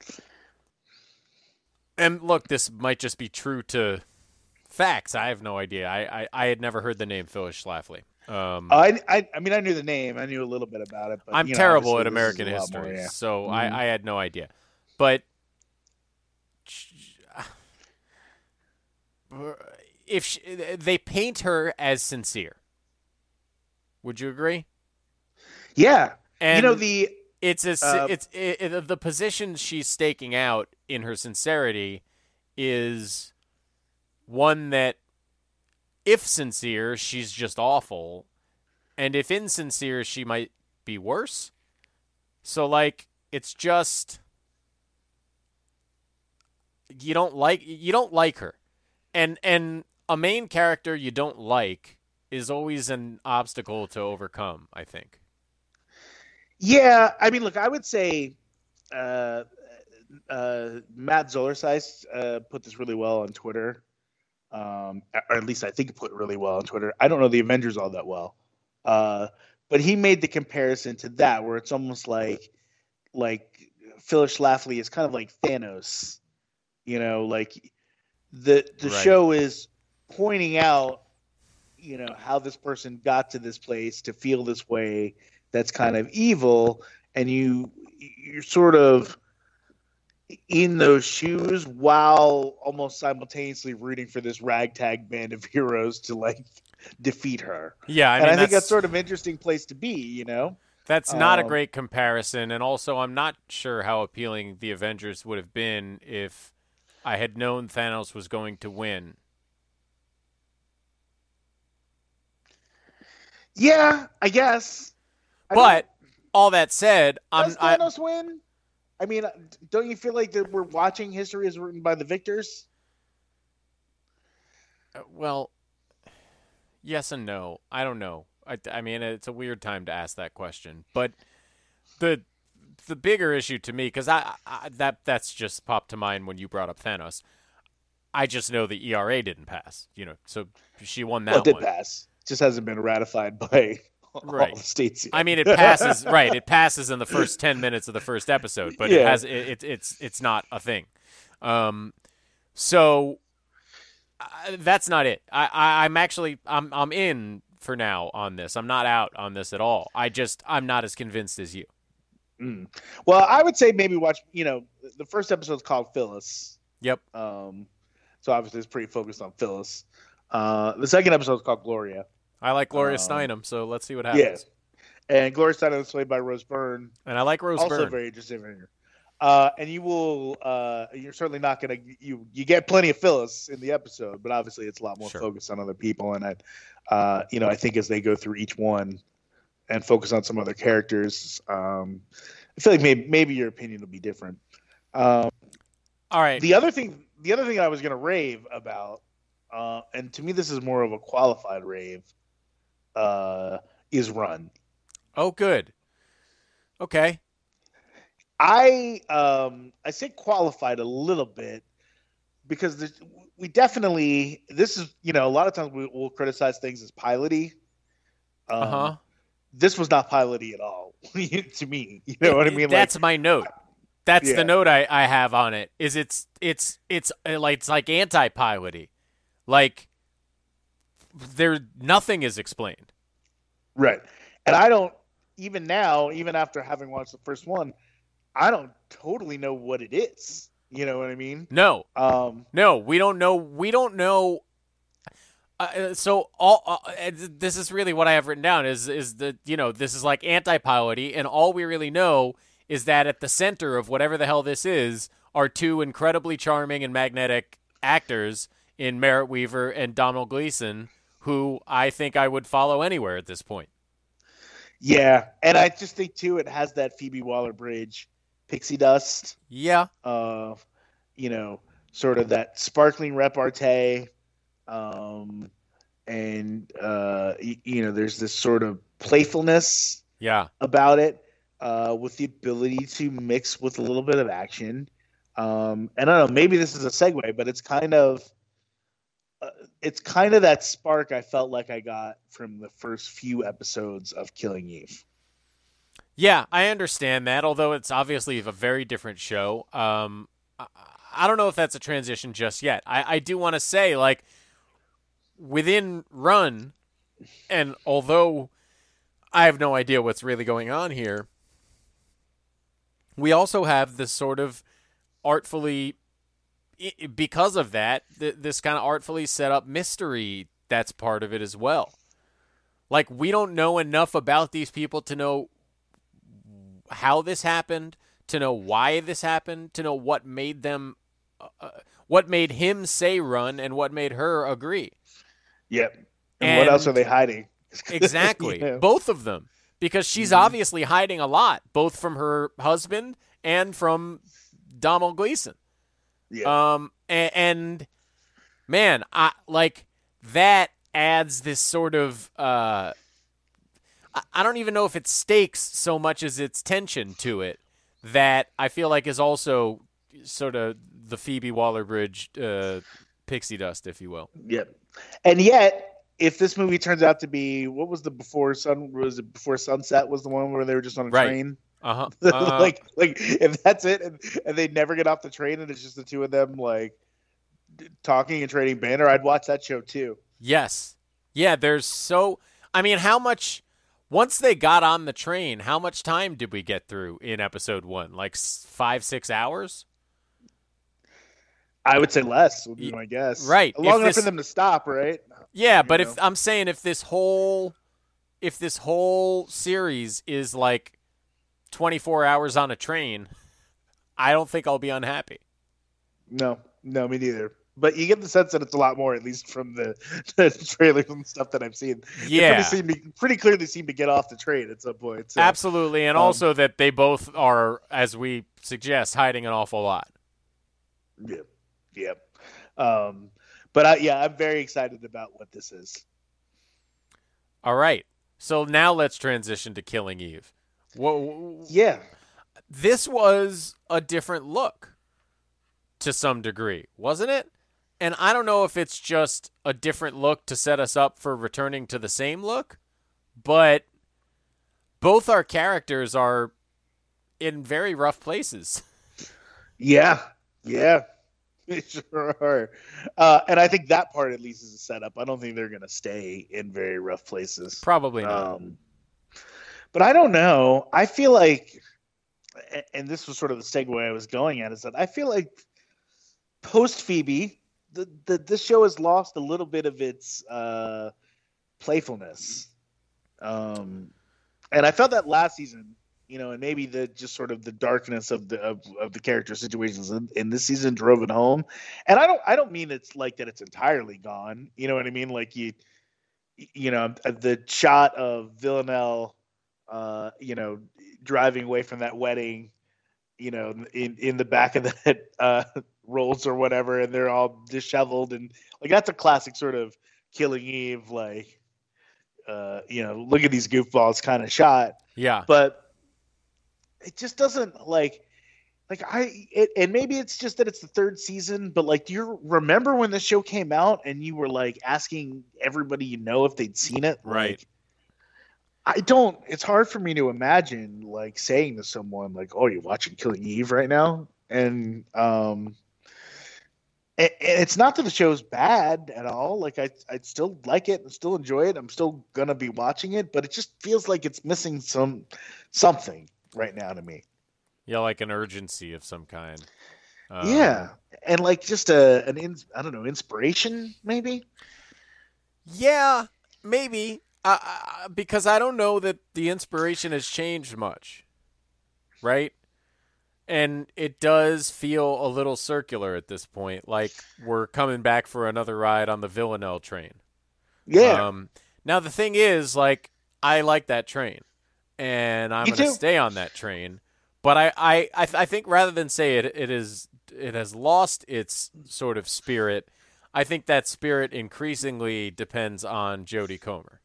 and look, this might just be true to facts. I have no idea. I, I, I had never heard the name Phyllis Schlafly. Um, I, I I mean I knew the name, I knew a little bit about it, but I'm you know, terrible obviously at this is American a lot history, more, yeah. so Mhm. I, I had no idea. But if she, they paint her as sincere, would you agree? Yeah, And you know the it's a, uh, it's it, it, the position she's staking out in her sincerity is one that if sincere, she's just awful. And if insincere, she might be worse. So, like, it's just you don't like you don't like her. And and a main character you don't like is always an obstacle to overcome, I think. Yeah, I mean, look, I would say uh, uh, Matt Zoller-Seist uh, put this really well on Twitter, um, or at least I think he put it really well on Twitter. I don't know the Avengers all that well, uh, but he made the comparison to that, where it's almost like like Phyllis Schlafly is kind of like Thanos, you know, like the the Right. show is pointing out, you know, how this person got to this place to feel this way. That's kind of evil, and you you're sort of in those shoes while almost simultaneously rooting for this ragtag band of heroes to like defeat her. Yeah, I and mean, I think that's that's sort of an interesting place to be, you know. That's not a Um, great comparison, and also I'm not sure how appealing the Avengers would have been if I had known Thanos was going to win. Yeah, I guess. I But all that said, mean, I'm does I, Thanos win? I mean, don't you feel like that we're watching history is written by the victors? well, yes and no. I don't know. I, I mean, it's a weird time to ask that question, but the the bigger issue to me, because I, I that that's just popped to mind when you brought up Thanos. I just know the E R A didn't pass, you know, so she won that Well, it did one. pass. It just hasn't been ratified by Right. all the states yet. I mean, it passes right. It passes in the first ten minutes of the first episode, but it Yeah. has it, it. It's it's not a thing. Um, so uh, that's not it. I, I I'm actually I'm I'm in for now on this. I'm not out on this at all. I just I'm not as convinced as you. Mm. Well, I would say maybe watch. You know, the first episode is called Phyllis. Yep. Um, so obviously it's pretty focused on Phyllis. Uh, the second episode is called Gloria. I like Gloria Um, Steinem, so let's see what happens. Yeah, and Gloria Steinem is played by Rose Byrne. And I like Rose also Byrne. very interesting in here. Uh, and you will. Uh, you're certainly not going to. You you get plenty of Phyllis in the episode, but obviously it's a lot more Sure. focused on other people. And I, uh, you know, I think as they go through each one and focus on some other characters, um, I feel like maybe maybe your opinion will be different. Um, All right. the other thing, the other thing I was going to rave about, uh, and to me this is more of a qualified rave, uh, is Run. oh, good. Okay. I um I say qualified a little bit because there's, we definitely this is you know a lot of times we will criticize things as piloty. Um, Uh huh. This was not piloty at all to me. You know what I mean? That's like, my note. That's Yeah. the note I, I have on it. Is it's it's it's uh, like it's like anti-piloty, like there nothing is explained. right. And I don't even now, even after having watched the first one, I don't totally know what it is. You know what I mean? No, Um, no, we don't know. We don't know. Uh, uh, so all uh, uh, this is really what I have written down is is that you know this is like anti-piloty, and all we really know is that at the center of whatever the hell this is are two incredibly charming and magnetic actors in Merritt Weaver and Donald Gleason, who I think I would follow anywhere at this point. yeah, and I just think too it has that Phoebe Waller-Bridge pixie dust. Yeah, Uh, you know, sort of that sparkling repartee, um, and uh, y- you know, there's this sort of playfulness yeah, about it, uh, with the ability to mix with a little bit of action. Um, and I don't know, maybe this is a segue, but it's kind of, uh, it's kind of that spark I felt like I got from the first few episodes of Killing Eve. yeah. I understand that, although it's obviously a very different show. Um, I, I don't know if that's a transition just yet. I, I do want to say, like, within Run, and although I have no idea what's really going on here, we also have this sort of artfully, i- because of that, th- this kind of artfully set up mystery that's part of it as well. Like, we don't know enough about these people to know how this happened, to know why this happened, to know what made them, uh, what made him say run and what made her agree. Yep. And, what else And- are they hiding? Exactly. You know? Both of them. Because she's Mm-hmm. obviously hiding a lot, both from her husband and from Donald Gleason. Yeah. Um, and, and man, I like that adds this sort of uh, I, I don't even know if it's stakes so much as it's tension to it that I feel like is also sort of the Phoebe Waller-Bridge uh, pixie dust, if you will. Yep. And yet, if this movie turns out to be, what was the before sun was it before sunset was the one where they were just on a Right. train? Uh-huh. Uh, like like if that's it and, and they never get off the train and it's just the two of them like talking and trading banter, I'd watch that show too. yes. Yeah, there's so I mean, how much once they got on the train, how much time did we get through in episode one? Like s- five, six hours? I would say less would be Y- my guess. right. Long If enough this- for them to stop, right? Yeah, You but if know? I'm saying if this whole if this whole series is like twenty-four hours on a train, I don't think I'll be unhappy. No, no, me neither. But you get the sense that it's a lot more, at least from the, the trailers and stuff that I've seen. They Yeah. pretty, seem to, pretty clearly seem to get off the train at some point. So. Absolutely, and um, also that they both are, as we suggest, hiding an awful lot. Yep. Yep. Um, but I, yeah, I'm very excited about what this is. All right. So now let's transition to Killing Eve. Whoa, Yeah. this was a different look to some degree, wasn't it? And I don't know if it's just a different look to set us up for returning to the same look, but both our characters are in very rough places. Yeah. Yeah. They sure are. Uh, and I think that part at least is a setup. I don't think they're going to stay in very rough places. Probably not. Um, but I don't know. I feel like, and this was sort of the segue I was going at, is that I feel like post Phoebe, the, the this show has lost a little bit of its uh, playfulness. Um, and I felt that last season, you know, and maybe the just sort of the darkness of the of, of the character situations in, in this season drove it home. And I don't I don't mean it's like that it's entirely gone. You know what I mean? Like you, you know, the shot of Villanelle, uh, you know, driving away from that wedding, you know, in, in the back of that uh, Rolls or whatever, and they're all disheveled, and like that's a classic sort of Killing Eve, like, uh, you know, look at these goofballs kind of shot. Yeah. But it just doesn't like, like I, it, and maybe it's just that it's the third season, but like, do you remember when the show came out and you were like asking everybody you know if they'd seen it? Right. Like, I don't, it's hard for me to imagine like saying to someone like, oh, you're watching Killing Eve right now. And, um, and, and it's not that the show's bad at all. Like I, I still like it and still enjoy it. I'm still going to be watching it, but it just feels like it's missing some, something right now to me. Yeah, like an urgency of some kind. Um, Yeah. And like just a, an, in, I don't know, inspiration maybe. Yeah, maybe. Uh, uh, because I don't know that the inspiration has changed much, right? And it does feel a little circular at this point, like we're coming back for another ride on the Villanelle train. Yeah. Um, now, the thing is, like, I like that train, and I'm Me going to too. stay on that train. But I, I, I, th- I think rather than say it, it is, it has lost its sort of spirit. I think that spirit increasingly depends on Jodie Comer.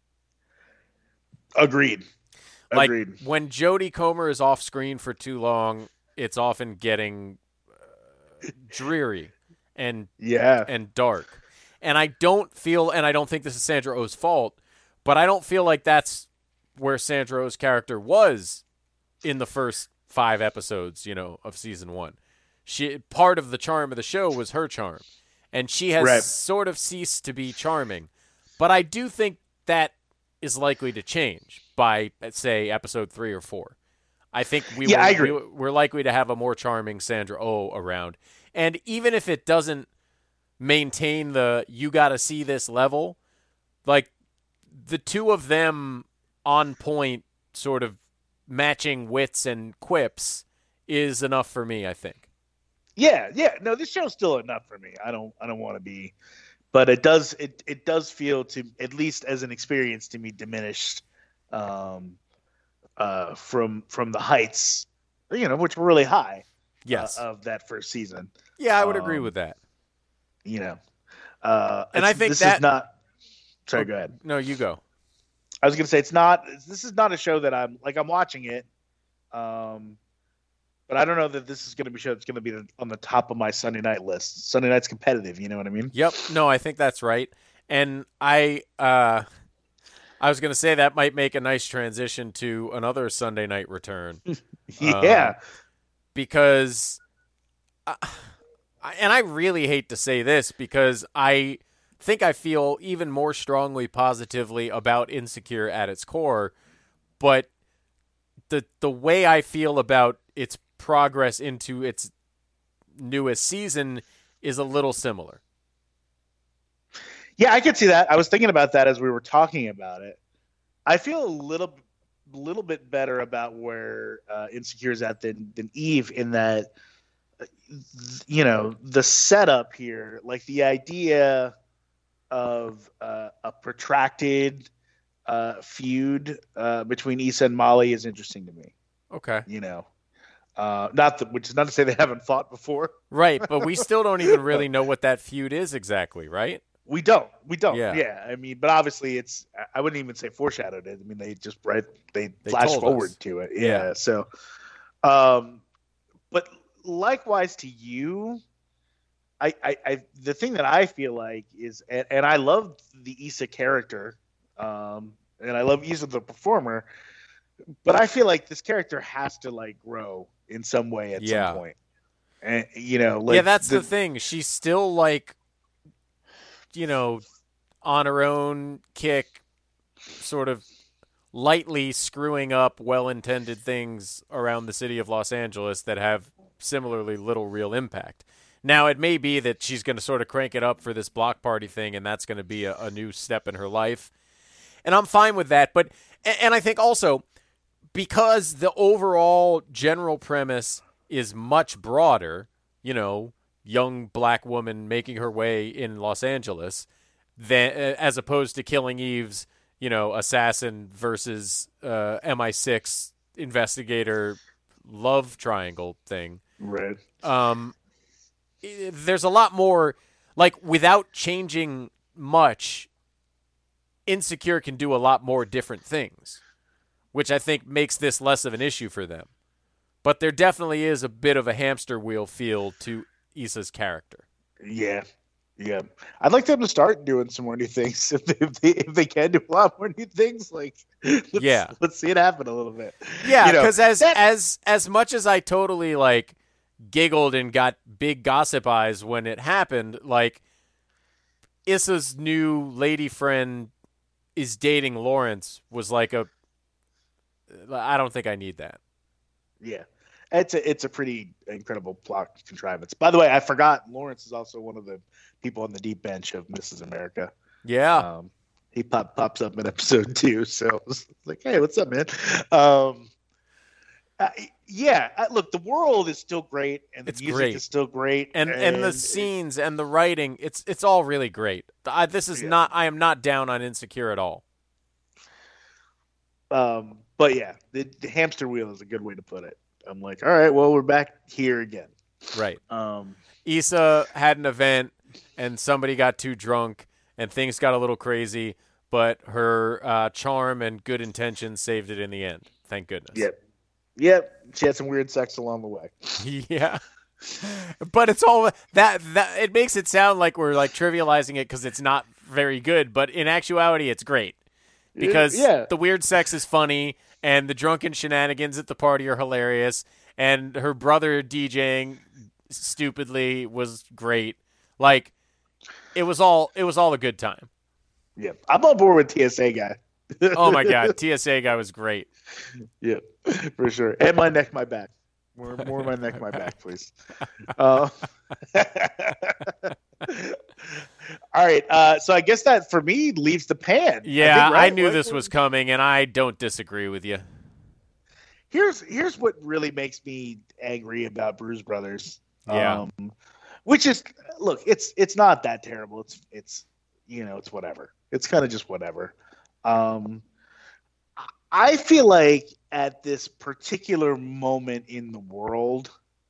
Agreed. Like Agreed. when Jodie Comer is off screen for too long, it's often getting uh, dreary and Yeah. and dark. And I don't feel, and I don't think this is Sandra Oh's fault, but I don't feel like that's where Sandra Oh's character was in the first five episodes, you know, of season one. She part of the charm of the show was her charm, and she has Right. sort of ceased to be charming. But I do think that is likely to change by, let's say, episode three or four. I think we Yeah, will, I agree. we, we're likely to have a more charming Sandra Oh around. And even if it doesn't maintain the you got to see this level, like the two of them on point, sort of matching wits and quips is enough for me, I think. Yeah, yeah. No, this show's still enough for me. I don't I don't want to be but it does it it does feel to at least as an experience to me diminished um, uh, from from the heights, you know, which were really high. Yes. Uh, of that first season. Yeah, I would agree Um, with that. You know, uh, And I it's- think this that- is not. Sorry, go ahead. No, you go. I was gonna say it's not. This is not a show that I'm like. I'm watching it, um, but I don't know that this is gonna be a show that's gonna be on the top of my Sunday night list. Sunday night's competitive. You know what I mean? Yep. No, I think that's right. And I uh I was going to say that might make a nice transition to another Sunday night return. Yeah. Um, because I, and I really hate to say this because I think I feel even more strongly positively about Insecure at its core, but the the way I feel about its progress into its newest season is a little similar. Yeah, I could see that. I was thinking about that as we were talking about it. I feel a little, little bit better about where uh, Insecure is at than than Eve in that, uh, you know, the setup here, like the idea of uh, a protracted uh, feud uh, between Issa and Molly is interesting to me. Okay. You know, uh, not that, which is not to say they haven't fought before. Right, but we still don't even really know what that feud is exactly, right? We don't. We don't. Yeah. Yeah. I mean, but obviously, it's. I wouldn't even say foreshadowed it. I mean, they just right. They, They flash told forward us. to it. Yeah. Yeah. So, um, but likewise to you, I, I, I, the thing that I feel like is, and, and I love the Issa character, um, and I love Issa the performer, but I feel like this character has to like grow in some way at Yeah. some point. And you know, like yeah, that's the, thing. She's still like, you know, on her own kick, sort of lightly screwing up well-intended things around the city of Los Angeles that have similarly little real impact. Now, it may be that she's going to sort of crank it up for this block party thing, and that's going to be a, a new step in her life. And I'm fine with that. But and I think also because the overall general premise is much broader, you know, young black woman making her way in Los Angeles, than as opposed to Killing Eve's, you know, assassin versus uh, M I six investigator love triangle thing. right. Um, i- there's a lot more, like, without changing much, Insecure can do a lot more different things, which I think makes this less of an issue for them. But there definitely is a bit of a hamster wheel feel to Issa's character. Yeah, yeah. I'd like them to start doing some more new things if they if they, if they can do a lot more new things. Like, let's, Yeah. let's see it happen a little bit. Yeah, You know, because as that- as as much as I totally like giggled and got big gossip eyes when it happened, like Issa's new lady friend is dating Lawrence was like a. I don't think I need that. yeah, it's a it's a pretty incredible plot contrivance. By the way, I forgot Lawrence is also one of the people on the deep bench of Missus America. Yeah, Um, he pop, pops up in episode two, so it's like, hey, what's up, man? Um, uh, yeah, uh, look, the world is still great, and the It's music great. is still great, and and the scenes and the writing, it's it's all really great. I, this is Yeah. not. I am not down on Insecure at all. Um, but yeah, the, the hamster wheel is a good way to put it. I'm like, all right, well, we're back here again. Right. Um, Issa had an event and somebody got too drunk and things got a little crazy, but her uh, charm and good intentions saved it in the end. Thank goodness. yep, yep. She had some weird sex along the way. Yeah. But it's all that that it makes it sound like we're like trivializing it because it's not very good, but in actuality, it's great because yeah. the weird sex is funny and the drunken shenanigans at the party are hilarious, and her brother DJing stupidly was great. Like it was all it was all a good time. Yep, I'm on board with T S A guy. Oh my god, T S A guy was great. Yep, for sure. And my neck, my back. More, more my neck, my back, please. Uh, all right. Uh, so I guess that for me leaves the pan. Yeah, think, I, right? knew What- this was coming, and I don't disagree with you. Here's here's what really makes me angry about Bruise Brothers. Yeah. Um, which is look, it's it's not that terrible. It's it's you know, it's whatever. It's kind of just whatever. Um, I feel like at this particular moment in the world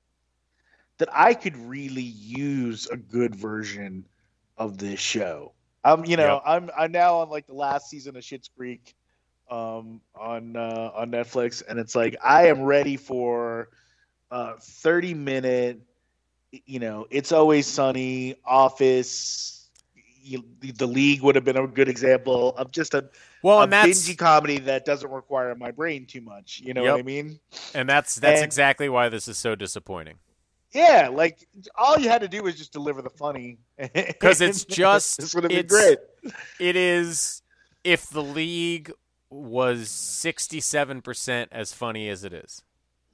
that I could really use a good version of this show. Um, you know, Yep. I'm I'm now on like the last season of Schitt's Creek, um, on uh, on Netflix, and it's like I am ready for a thirty minute, you know, It's Always Sunny, Office. You, the League would have been a good example of just a, Well, a and that's bingy comedy that doesn't require my brain too much. You know Yep. what I mean? and that's that's and- exactly why this is so disappointing. Yeah, like all you had to do was just deliver the funny. Because it's just this would have been it's- great. It is if the League was sixty-seven percent as funny as it is.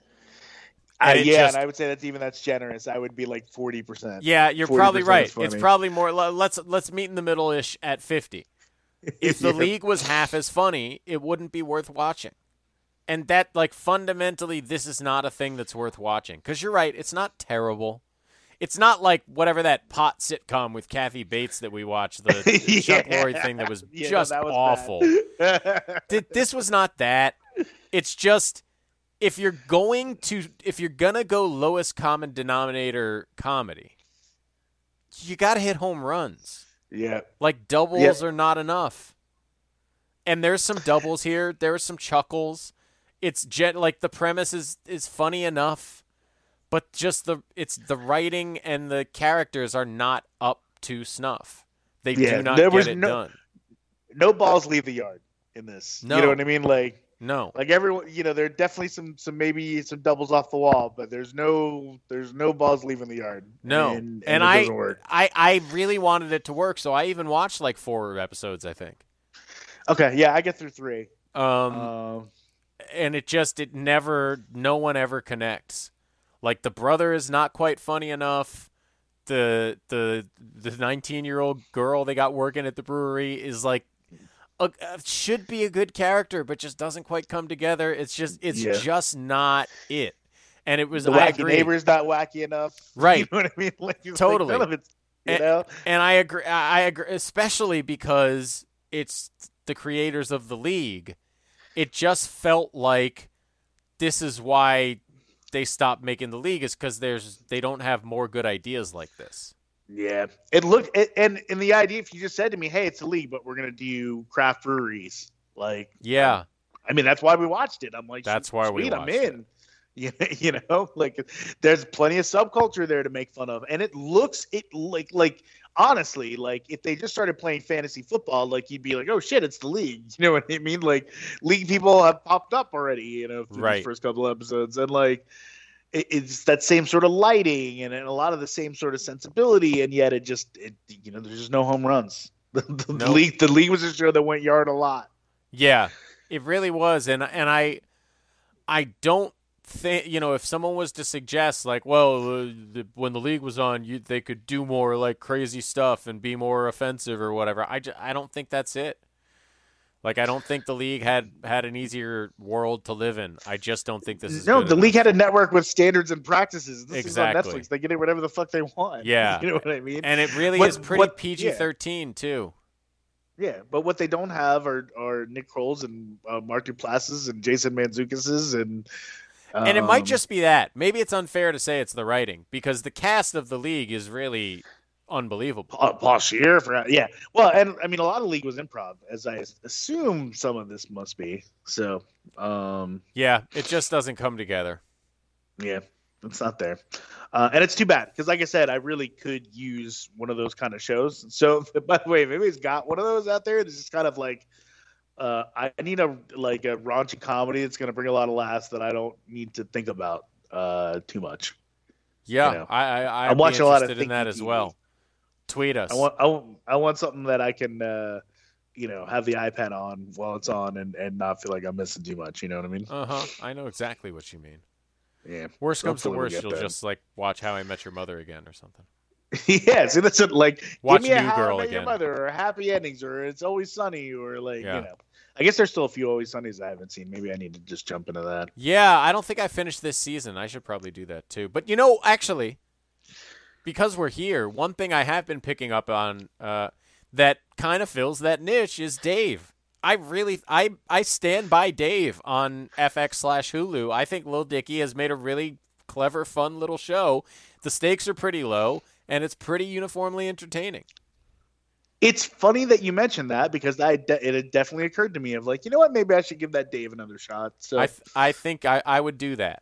Uh, and it yeah, just- and I would say that's even that's generous. I would be like forty percent. Yeah, you're forty probably percent right. is funny. It's probably more. le- Let's let's meet in the middle ish at fifty. If the Yeah. League was half as funny, it wouldn't be worth watching. And that, like, fundamentally, this is not a thing that's worth watching. Because you're right, it's not terrible. It's not like whatever that pot sitcom with Kathy Bates that we watched, the the Chuck Yeah. Lorre thing that was Yeah, no, just that was awful. bad. Th- this was not that. It's just if you're going to if you're gonna go lowest common denominator comedy, you gotta hit home runs. yeah. Like doubles Yep. are not enough. And there's some doubles here. There are some chuckles. It's jet like the premise is, is funny enough, but just the it's the writing and the characters are not up to snuff. They Yeah, do not there get was it no- done. No balls leave the yard in this. No. You know what I mean? Like No. like everyone, you know, there are definitely some some maybe some doubles off the wall, but there's no there's no balls leaving the yard. No. and, and, And it I, doesn't work. I I really wanted it to work, so I even watched like four episodes, I think. Okay, yeah, I get through three. Um, Um, and it just it never no one ever connects. Like the brother is not quite funny enough. The the the nineteen year old girl they got working at the brewery is like a, a- should be a good character, but just doesn't quite come together. It's just it's Yeah. just not it. And it was the I wacky agree. neighbor's not wacky enough. Right. You know what I mean? Like, it's Totally. Like none of it's, you And- know? And I agree. I agree, especially because it's the creators of the League. It just felt like this is why they stopped making the League is because there's they don't have more good ideas like this. Yeah. It looked, it, and, and the idea, if you just said to me, hey, it's a league, but we're going to do craft breweries. Like, Yeah, I mean, that's why we watched it. I'm like, That's why we sweet, I'm watched in. You, you know, like there's plenty of subculture there to make fun of, and it looks it like like honestly, like if they just started playing fantasy football, like you'd be like, oh shit, it's the League. You know what I mean? Like League people have popped up already, you know, through Right. the first couple of episodes, and like it, it's that same sort of lighting and, and a lot of the same sort of sensibility, and yet it just it you know there's just no home runs. The, the, Nope. League the League was a show that went yard a lot. yeah, it really was, and and I I don't think you know if someone was to suggest like, well, uh, the, when the League was on, you they could do more like crazy stuff and be more offensive or whatever. I, ju- I don't think that's it. Like I don't think the League had had an easier world to live in. I just don't think this is No, good the enough. league had a network with standards and practices. This Exactly. is on Netflix. They get it whatever the fuck they want. Yeah. You know what I mean? And it really What- is pretty what- P G thirteen too. Yeah, but what they don't have are, are Nick Kroll's and uh, Mark Duplass's and Jason Mantzoukas and And it might um, just be that. Maybe it's unfair to say it's the writing because the cast of the League is really unbelievable. Paul, Paul Scheer. For, yeah, well, and I mean a lot of league was improv, as I assume some of this must be. So, um, Yeah, it just doesn't come together. yeah, it's not there, uh, and it's too bad because, like I said, I really could use one of those kind of shows. So, by the way, if anybody's got one of those out there, it's just kind of like. Uh, I need a like a raunchy comedy that's going to bring a lot of laughs that I don't need to think about uh, too much. Yeah, You know, I, I, I'd I'm be watching a lot of interested in that thinky as T V. well. Tweet us. I want I want I want something that I can uh, you know have the iPad on while it's on and, and not feel like I'm missing too much. You know what I mean? Uh huh. I know exactly what you mean. Yeah. Worst comes to Hopefully we'll worst, get you'll there. just like watch How I Met Your Mother again or something. yeah. So that's it. Like Watch give me a New How I Girl Met again. Your Mother or Happy Endings or It's Always Sunny or like Yeah. you know. I guess there's still a few Always Sunnies I haven't seen. Maybe I need to just jump into that. Yeah, I don't think I finished this season. I should probably do that too. But you know, actually, because we're here, one thing I have been picking up on uh, that kind of fills that niche is Dave. I really, I, I stand by Dave on F X slash Hulu. I think Lil Dicky has made a really clever, fun little show. The stakes are pretty low, and it's pretty uniformly entertaining. It's funny that you mentioned that because I de- it had definitely occurred to me of like, you know what, maybe I should give that Dave another shot. So I, th- I think I, I would do that.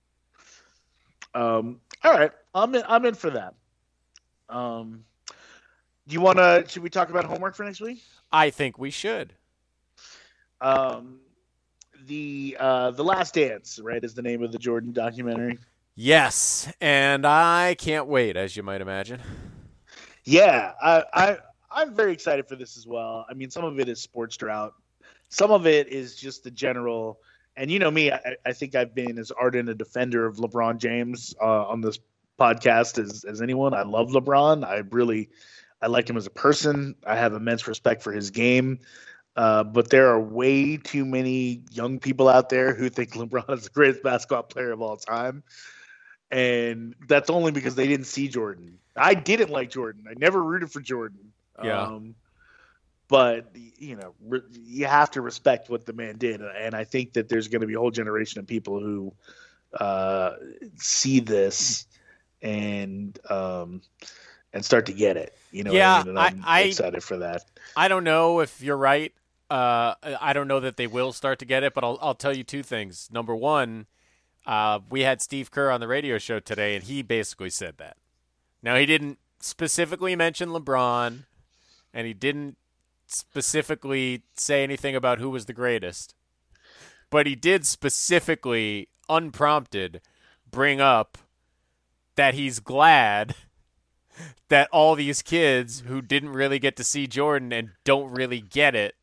Um, all right, I'm in, I'm in for that. Um, do you want to? Should we talk about homework for next week? I think we should. Um, the uh, the Last Dance, right, is the name of the Jordan documentary. Yes, and I can't wait, as you might imagine. Yeah, I, I I'm very excited for this as well. I mean, some of it is sports drought, some of it is just the general. And you know me, I, I think I've been as ardent a defender of LeBron James uh, on this podcast as, as anyone. I love LeBron. I really, I like him as a person. I have immense respect for his game. Uh, but there are way too many young people out there who think LeBron is the greatest basketball player of all time. And that's only because they didn't see Jordan. I didn't like Jordan. I never rooted for Jordan. Yeah. Um, But, you know, re- you have to respect what the man did. And I think that there's going to be a whole generation of people who uh, see this and um, and start to get it. You know yeah, what I mean? And I'm I, I, excited for that. I don't know if you're right. Uh, I don't know that they will start to get it, but I'll, I'll tell you two things. Number one, uh, we had Steve Kerr on the radio show today, and he basically said that. Now, he didn't specifically mention LeBron, and he didn't specifically say anything about who was the greatest, but he did specifically, unprompted, bring up that he's glad that all these kids who didn't really get to see Jordan and don't really get it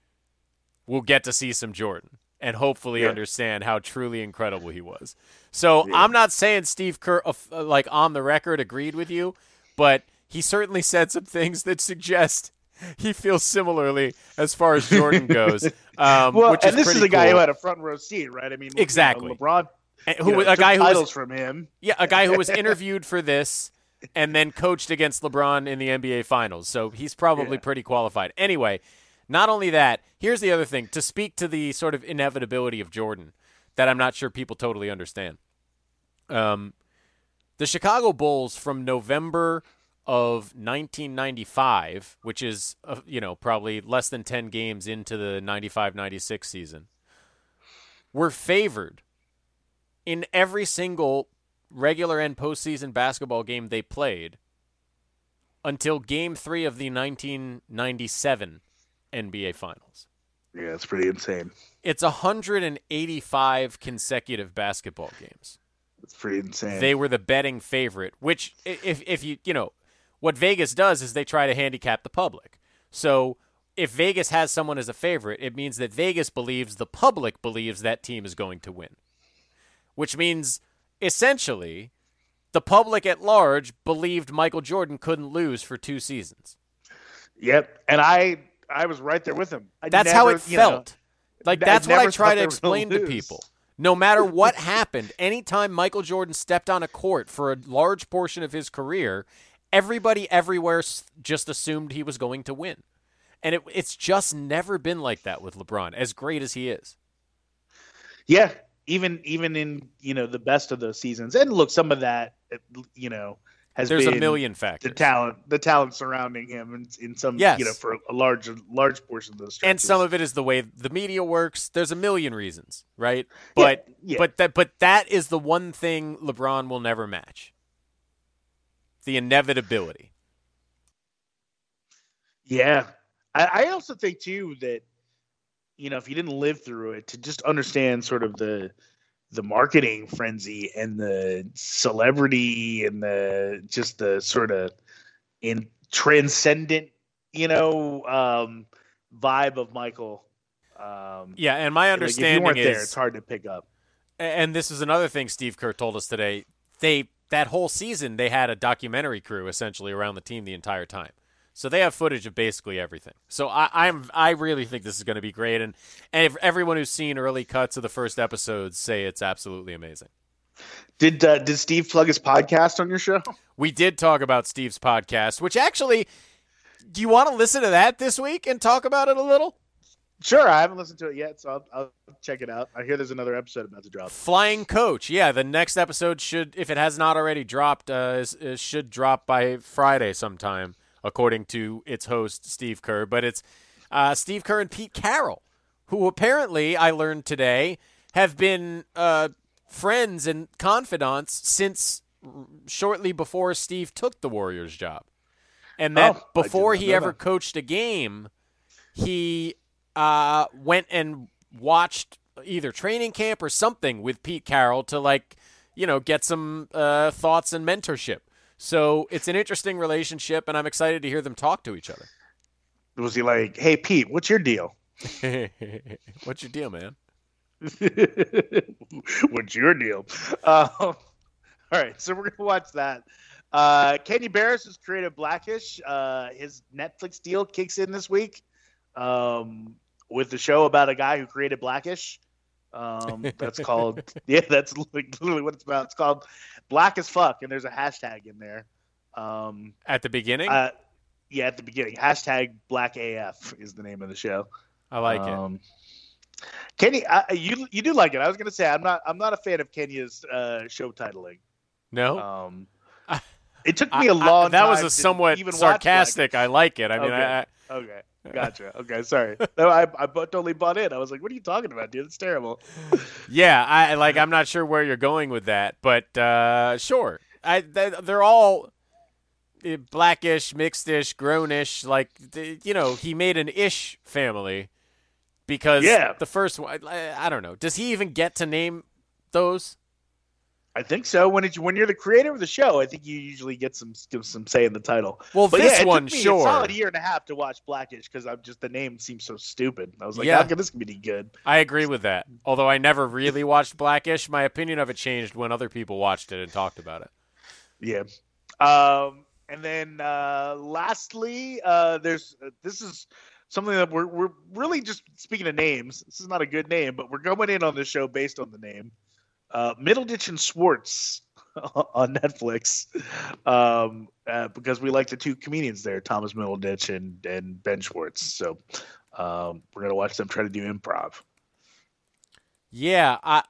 will get to see some Jordan and hopefully yeah. understand how truly incredible he was. So yeah. I'm not saying Steve Kerr, uh, like on the record, agreed with you, but he certainly said some things that suggest he feels similarly as far as Jordan goes. Um, well, which and is this is a guy cool. who had a front row seat, right? I mean, exactly. You know, LeBron, and who you know, a guy who titles was from him. Yeah, a guy who was interviewed for this and then coached against LeBron in the N B A Finals. So he's probably yeah. pretty qualified. Anyway, not only that, here's the other thing to speak to the sort of inevitability of Jordan that I'm not sure people totally understand. Um, the Chicago Bulls from November of nineteen ninety-five, which is, uh, you know, probably less than ten games into the ninety-five ninety-six season, were favored in every single regular and postseason basketball game they played until game three of the nineteen ninety-seven N B A Finals. Yeah, it's pretty insane. It's one hundred eighty-five consecutive basketball games. It's pretty insane. They were the betting favorite, which if if you, you know, what Vegas does is they try to handicap the public. So if Vegas has someone as a favorite, it means that Vegas believes the public believes that team is going to win. Which means, essentially, the public at large believed Michael Jordan couldn't lose for two seasons. Yep, and I I was right there with him. I that's never, how it you felt. Know, like, that's what I try to they were explain gonna to lose. people. No matter what happened, anytime Michael Jordan stepped on a court for a large portion of his career, everybody everywhere just assumed he was going to win. And it, it's just never been like that with LeBron, as great as he is. Yeah, even even in, you know, the best of those seasons. And look, some of that, you know, has There's been a million factors. the talent, the talent surrounding him in, in some, Yes. you know, for a large large portion of those stretches. And some of it is the way the media works. There's a million reasons, right? But Yeah, yeah. but that but that is the one thing LeBron will never match. The inevitability. Yeah. I, I also think, too, that, you know, if you didn't live through it, to just understand sort of the the marketing frenzy and the celebrity and the just the sort of in transcendent, you know, um, vibe of Michael. Um, Yeah, and my like, understanding if you weren't is there, it's hard to pick up. And this is another thing Steve Kerr told us today. They that whole season they had a documentary crew essentially around the team the entire time. So they have footage of basically everything. So I, I'm I really think this is going to be great. And and if everyone who's seen early cuts of the first episodes say it's absolutely amazing. Did uh, did Steve plug his podcast on your show? We did talk about Steve's podcast, which actually, do you want to listen to that this week and talk about it a little? Sure, I haven't listened to it yet, so I'll, I'll check it out. I hear there's another episode about to drop. Flying Coach, yeah. The next episode should, if it has not already dropped, uh, is, is should drop by Friday sometime, according to its host Steve Kerr. But it's uh, Steve Kerr and Pete Carroll, who apparently I learned today have been uh, friends and confidants since shortly before Steve took the Warriors job, and that Oh, before I did not he know ever that. coached a game, he. Uh, went and watched either training camp or something with Pete Carroll to, like, you know, get some uh, thoughts and mentorship. So it's an interesting relationship, and I'm excited to hear them talk to each other. Was he like, "Hey Pete, what's your deal? What's your deal, man? What's your deal?" Uh, all right, so we're gonna watch that. Uh, Kenya Barris has created Blackish. Uh, his Netflix deal kicks in this week. Um, with the show about a guy who created Blackish. Um, that's called, yeah, that's literally what it's about. It's called Black as Fuck, and there's a hashtag in there. Um, At the beginning? uh, yeah, at the beginning. Hashtag Black A F is the name of the show. I like Um, Kenya, I, you you do like it. I was gonna say I'm not I'm not a fan of Kenya's uh, show titling. it. No? Um, I- it took I- me a I- long. that time was to a somewhat even watch sarcastic. I like it. I mean, Okay. I, I, Blackish. Okay, gotcha. Okay, sorry. No, I I bu- totally bought in. I was like, "What are you talking about, dude? It's terrible." yeah, I like. I'm not sure where you're going with that, but uh, sure. I they, they're all uh, blackish, mixedish, grownish. Like the, you know, he made an ish family because Yeah. the first one. I, I don't know. Does he even get to name those? I think so. When it's when you're the creator of the show, I think you usually get some give some say in the title. Well, But this yeah, it one, took me sure. a solid year and a half to watch Blackish because I'm just the name seems so stupid. I was like, Yeah. how could this be any good? I agree with that. Although I never really watched Blackish, my opinion of it changed when other people watched it and talked about it. Yeah. Um, and then uh, lastly, uh, there's uh, this is something that we're we're really just speaking of names. This is not a good name, but we're going in on this show based on the name. Uh, Middleditch and Schwartz on Netflix, um, uh, because we like the two comedians there, Thomas Middleditch and and Ben Schwartz. So um, we're gonna watch them try to do improv. Yeah, I,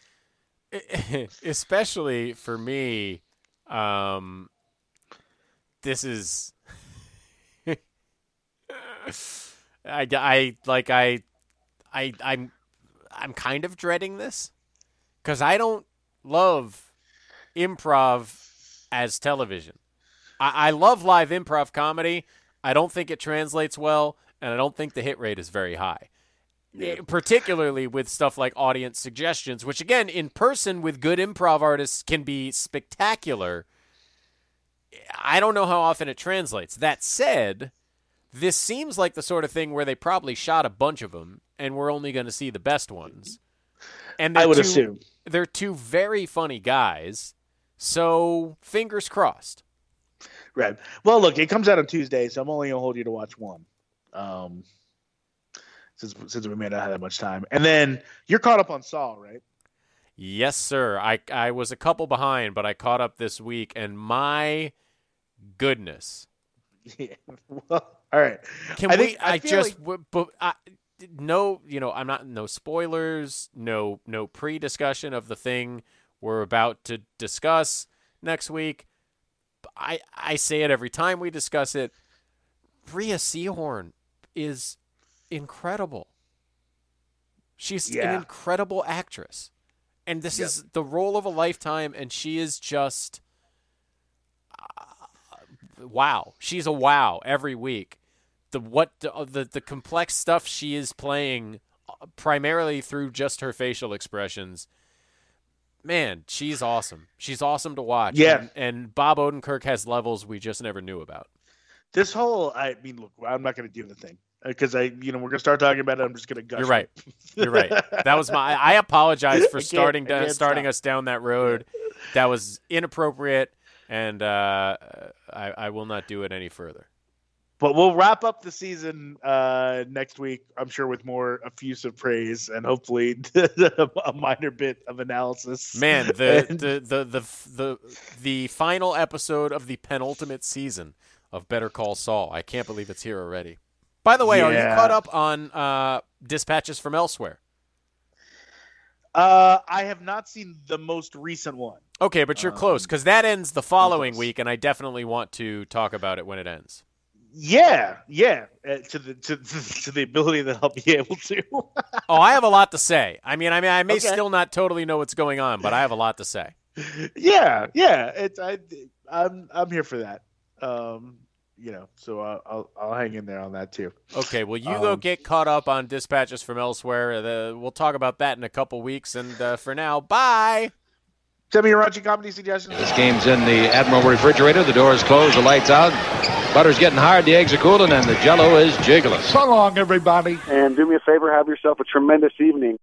especially for me, um, this is, I, I like I, I I'm I'm kind of dreading this because I don't love improv as television. I, I love live improv comedy. I don't think it translates well, and I don't think the hit rate is very high. Eh, particularly with stuff like audience suggestions, which again, in person with good improv artists can be spectacular. I don't know how often it translates. That said, this seems like the sort of thing where they probably shot a bunch of them, and we're only going to see the best ones. And I they're would two, assume. they're two very funny guys, so fingers crossed. Right. Well, look, it comes out on Tuesday, so I'm only gonna hold you to watch one. Um, since since we may not have that much time, and then you're caught up on Saul, right? Yes, sir. I I was a couple behind, but I caught up this week, and my goodness. Yeah. Well, all right. Can I we? think- I, I feel just, like- w- but I, no, you know, I'm not no spoilers, no no pre-discussion of the thing we're about to discuss next week. I I say it every time we discuss it. Rhea Seehorn is incredible. She's an Yeah. incredible actress, and this Yep. is the role of a lifetime, and she is just. Wow, she's a wow every week. The what the, the the complex stuff she is playing, uh, primarily through just her facial expressions. Man, she's awesome. She's awesome to watch. Yeah. and, and Bob Odenkirk has levels we just never knew about. This whole, I mean, look, I'm not gonna do the thing because I, you know, we're gonna start talking about it. I'm just gonna gush. You're right. You're right. That was my. I apologize for I can't- starting I down, can't starting stop. us down that road. That was inappropriate, and uh, I I will not do it any further. But we'll wrap up the season uh, next week, I'm sure, with more effusive praise and hopefully a minor bit of analysis. Man, the, and, the, the, the, the, the final episode of the penultimate season of Better Call Saul. I can't believe it's here already. By the way, yeah. are you caught up on uh, Dispatches from Elsewhere? Uh, I have not seen the most recent one. Okay, but you're um, close, because that ends the following week, and I definitely want to talk about it when it ends. Yeah, yeah, uh, to the to, to the ability that I'll be able to. Oh, I have a lot to say. I mean, I mean, I may Okay. still not totally know what's going on, but I have a lot to say. Yeah, yeah, it's I, I'm I'm here for that. Um, you know, so I'll I'll, I'll hang in there on that too. Okay, well, you go Um, get caught up on Dispatches from Elsewhere. The, we'll talk about that in a couple weeks, and uh, for now, bye. Send me your raunchy comedy suggestions. This game's in the Admiral refrigerator. The door's closed, the lights out. Butter's getting hard, the eggs are cooling, and the Jell-O is jiggling. So long, everybody. And do me a favor, have yourself a tremendous evening.